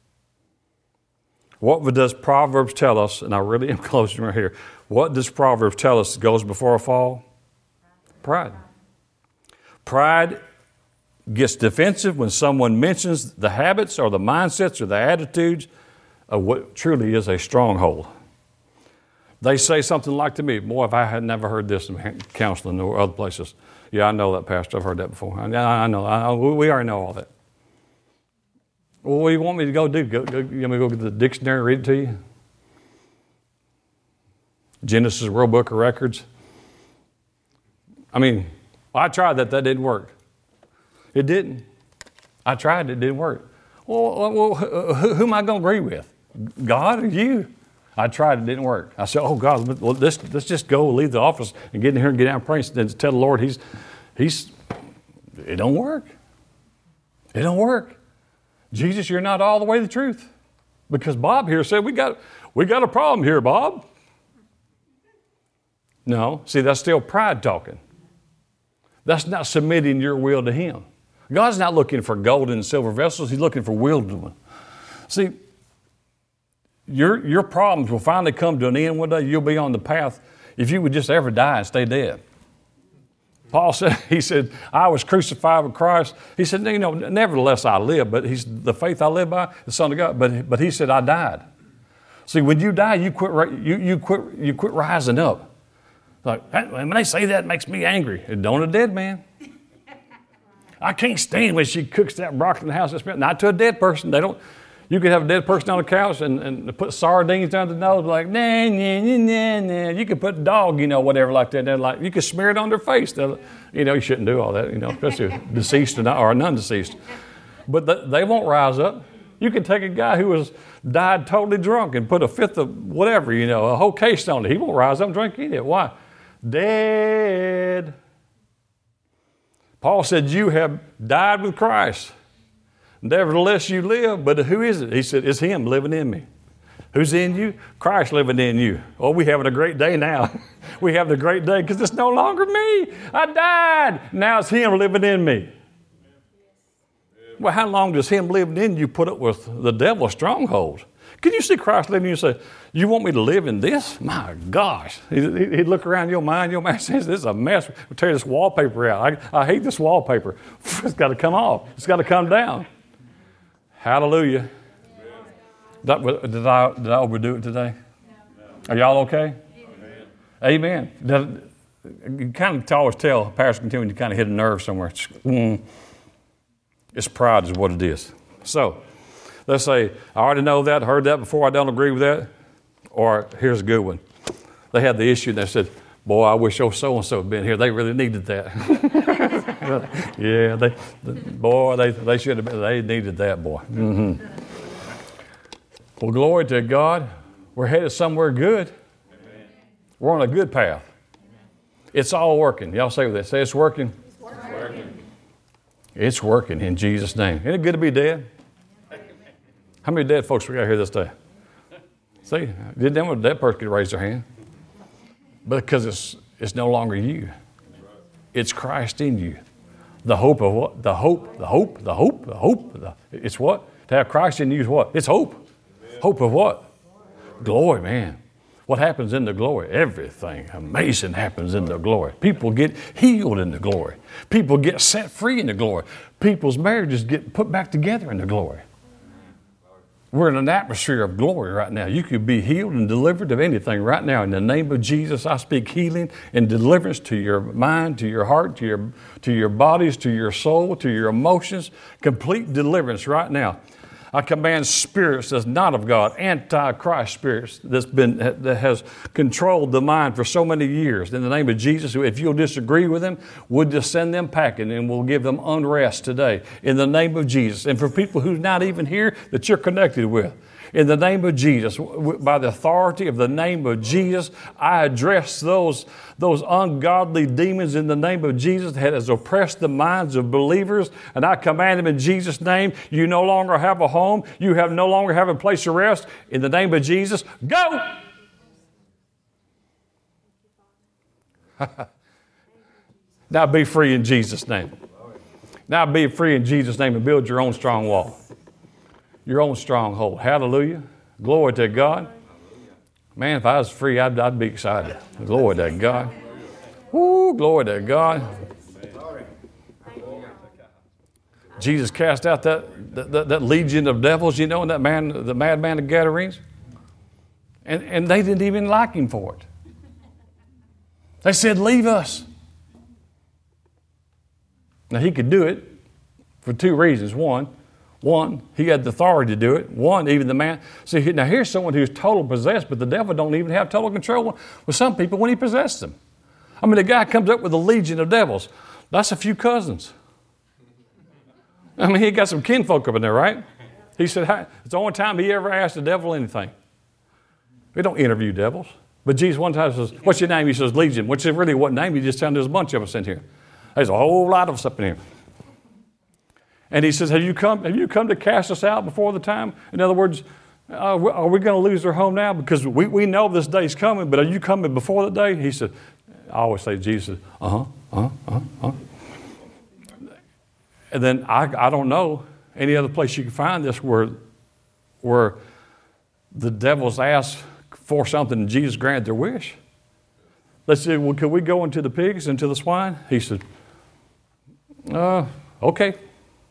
What does Proverbs tell us? And I really am closing right here. What does Proverbs tell us goes before a fall? Pride. Pride gets defensive when someone mentions the habits or the mindsets or the attitudes of what truly is a stronghold. They say something like to me, boy, if I had never heard this in counseling or other places. Yeah, I know that, Pastor. I've heard that before. I, I know. I, we already know all that. Well, what do you want me to go do? Go, go, you want me to go get the dictionary and read it to you? Genesis World Book of Records? I mean, I tried that. That didn't work. It didn't. I tried. It didn't work. Well, well who, who am I going to agree with? God or you? I tried. It didn't work. I said, oh, God, well, let's, let's just go leave the office and get in here and get out and pray and tell the Lord he's, he's, it don't work. It don't work. Jesus, you're not all the way the truth. Because Bob here said, we got, we got a problem here, Bob. No, see, that's still pride talking. That's not submitting your will to Him. God's not looking for gold and silver vessels. He's looking for wisdom. See, your, your problems will finally come to an end one day. You'll be on the path if you would just ever die and stay dead. Paul said, he said, I was crucified with Christ. He said, you know, nevertheless I live, but he's the faith I live by, the Son of God. But, but he said, I died. See, when you die, you quit, you, you quit, you quit rising up. Like, when they say that, it makes me angry. Don't a dead man. I can't stand when she cooks that broccoli in the house. Not to a dead person. They don't. You could have a dead person on the couch and, and put sardines down the nose, like, nah, nah, nah, nah, nah. You could put dog, you know, whatever like that. They're like, you could smear it on their face. They'll, you know, you shouldn't do all that, you know, especially deceased or, not, or non-deceased. But the, they won't rise up. You can take a guy who was died totally drunk and put a fifth of whatever, you know, a whole case on it. He won't rise up and drink either. Why? Dead. Paul said, you have died with Christ. Nevertheless you live, but who is it? He said, it's Him living in me. Who's in you? Christ living in you. Oh, we're having a great day now. We have a great day because it's no longer me. I died. Now it's Him living in me. Well, how long does Him living in you put up with the devil's strongholds? Can you see Christ living in you and say, you want me to live in this? My gosh. He'd look around your mind. Your mind says, this is a mess. We'll tear this wallpaper out. I, I hate this wallpaper. It's got to come off. It's got to come down. Hallelujah. That, did, I, did I overdo it today? Are y'all okay? Amen. Amen. you kind of always tell, Pastor can tell when you kind of hit a nerve somewhere. It's, mm, it's pride is what it is. So let's say, I already know that, heard that before, I don't agree with that. Or here's a good one. They had the issue and they said, boy, I wish old so-and-so had been here. They really needed that. yeah, they, the, boy, they, they should have been, they needed that, boy. Mm-hmm. Well, glory to God. We're headed somewhere good. Amen. We're on a good path. It's all working. Y'all say that. Say it's working. It's working. It's working in Jesus' name. Isn't it good to be dead? How many dead folks we got here this day? See, did them with a dead person could raise their hand? Because it's it's no longer you. It's Christ in you. The hope of what? The hope, the hope, the hope, the hope. The, it's what? To have Christ in you is what? It's hope. Amen. Hope of what? Glory, man. What happens in the glory? Everything amazing happens in the glory. People get healed in the glory. People get set free in the glory. People's marriages get put back together in the glory. We're in an atmosphere of glory right now. You could be healed and delivered of anything right now. In the name of Jesus, I speak healing and deliverance to your mind, to your heart, to your, to your bodies, to your soul, to your emotions. Complete deliverance right now. I command spirits that's not of God, anti-Christ spirits that's been that has controlled the mind for so many years. In the name of Jesus, if you'll disagree with them, we'll just send them packing and we'll give them unrest today. In the name of Jesus. And for people who's not even here that you're connected with. In the name of Jesus, by the authority of the name of Jesus, I address those, those ungodly demons in the name of Jesus that has oppressed the minds of believers. And I command them in Jesus' name, you no longer have a home. You have no longer have a place of rest. In the name of Jesus, go! Now be free in Jesus' name. Now be free in Jesus' name and build your own strong wall. Your own stronghold. Hallelujah. Glory to God. Man, if I was free, I'd, I'd be excited. Glory to God. Woo, glory to God. Jesus cast out that, that, that legion of devils, you know, and that man, the madman of Gadarenes. And, and they didn't even like him for it. They said, leave us. Now, he could do it for two reasons. One, One, he had the authority to do it. One, even the man. See, now here's someone who's total possessed, but the devil don't even have total control with some people when he possesses them. I mean, the guy comes up with a legion of devils. That's a few cousins. I mean, he got some kinfolk up in there, right? He said, hey, it's the only time he ever asked the devil anything. We don't interview devils. But Jesus one time says, what's your name? He says, Legion. Which is really what name? He just telling there's a bunch of us in here. There's a whole lot of us up in here. And he says, have you come, have you come to cast us out before the time? In other words, uh, are we going to lose our home now? Because we, we know this day's coming, but are you coming before the day? He said, I always say, Jesus, uh-huh, uh-huh, uh-huh, uh-huh. And then I, I don't know any other place you can find this where, where the devils ask for something and Jesus granted their wish. They said, well, could we go into the pigs, into the swine? He said, uh, okay. Of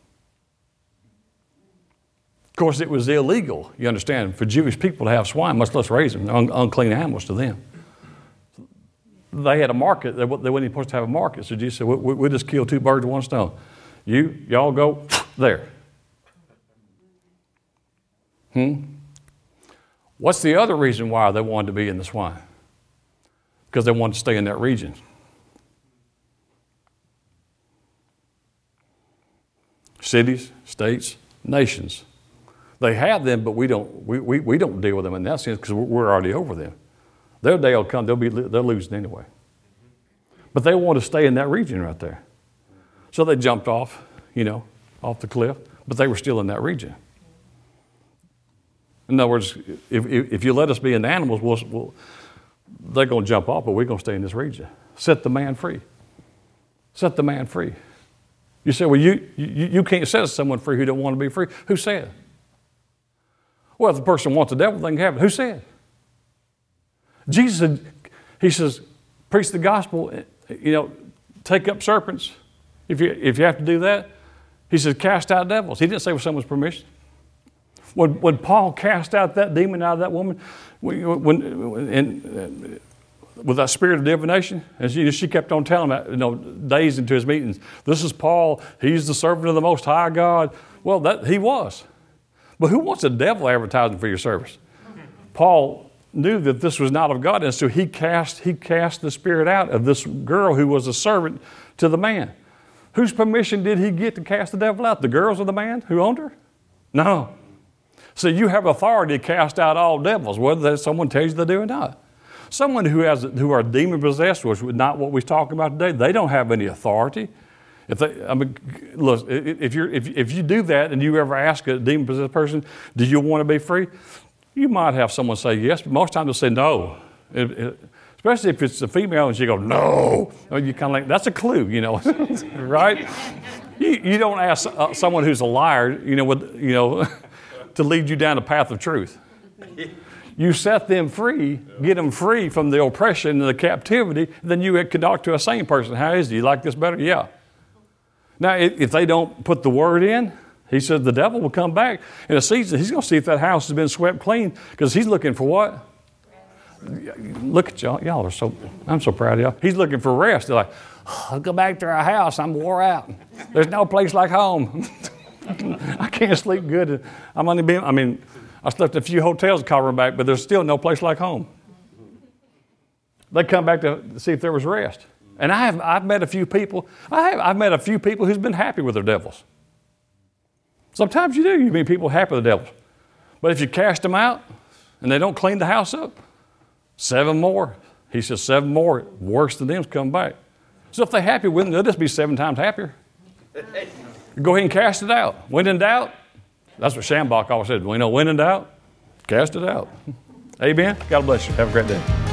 course, it was illegal, you understand, for Jewish people to have swine, much less raise them, un- unclean animals to them. They had a market. They, they weren't even supposed to have a market. So Jesus said, we, we, we'll just kill two birds with one stone. You, y'all go there. Hmm? What's the other reason why they wanted to be in the swine? Because they wanted to stay in that region. Cities, states, nations. They have them, but we don't. We, we, we don't deal with them in that sense because we're already over them. Their day will come. They'll be they'll lose it anyway. But they want to stay in that region right there. So they jumped off, you know, off the cliff, but they were still in that region. In other words, if if, if you let us be in the animals, we'll, we'll, they're going to jump off, but we're going to stay in this region. Set the man free. Set the man free. You say, well, you you, you can't set someone free who don't want to be free. Who said? Well, if the person wants the devil, they can have it. Who said? Jesus said, he says, preach the gospel, you know, take up serpents. If you if you have to do that, he says, cast out devils. He didn't say with someone's permission. When when Paul cast out that demon out of that woman, when, when and with that spirit of divination. And she, she kept on telling him, you know, days into his meetings, this is Paul. He's the servant of the Most High God. Well, that he was. But who wants a devil advertising for your service? Paul knew that this was not of God, and so he cast, he cast the spirit out of this girl who was a servant to the man. Whose permission did he get to cast the devil out? The girl's or the man who owned her? No. So you have authority to cast out all devils, whether someone tells you they do or not. Someone who has who are demon possessed, which is not what we're talking about today, they don't have any authority. If they, I mean, look, if you if if you do that and you ever ask a demon possessed person, do you want to be free? You might have someone say yes, but most times they'll say no. It, it, especially if it's a female and she goes no. I mean, you kind of like that's a clue, you know, right? You, you don't ask uh, someone who's a liar, you know, with you know, to lead you down the path of truth. You set them free, get them free from the oppression and the captivity, then you can talk to a sane person. How is it? You like this better? Yeah. Now, if they don't put the word in, he says the devil will come back in a season. He's going to see if that house has been swept clean because he's looking for what? Look at y'all. Y'all are so, I'm so proud of y'all. He's looking for rest. They're like, oh, I'll go back to our house. I'm wore out. There's no place like home. I can't sleep good. I'm only being, I mean, I slept in a few hotels covering back, but there's still no place like home. They come back to see if there was rest. And I have, I've met a few people, I have, I've met a few people who's been happy with their devils. Sometimes you do, you meet people happy with the devils. But if you cast them out and they don't clean the house up, seven more. He says seven more worse than them come back. So if they're happy with them, they'll just be seven times happier. Go ahead and cast it out. When in doubt, that's what Shambach always said. We know when in doubt, cast it out. Amen. God bless you. Have a great day.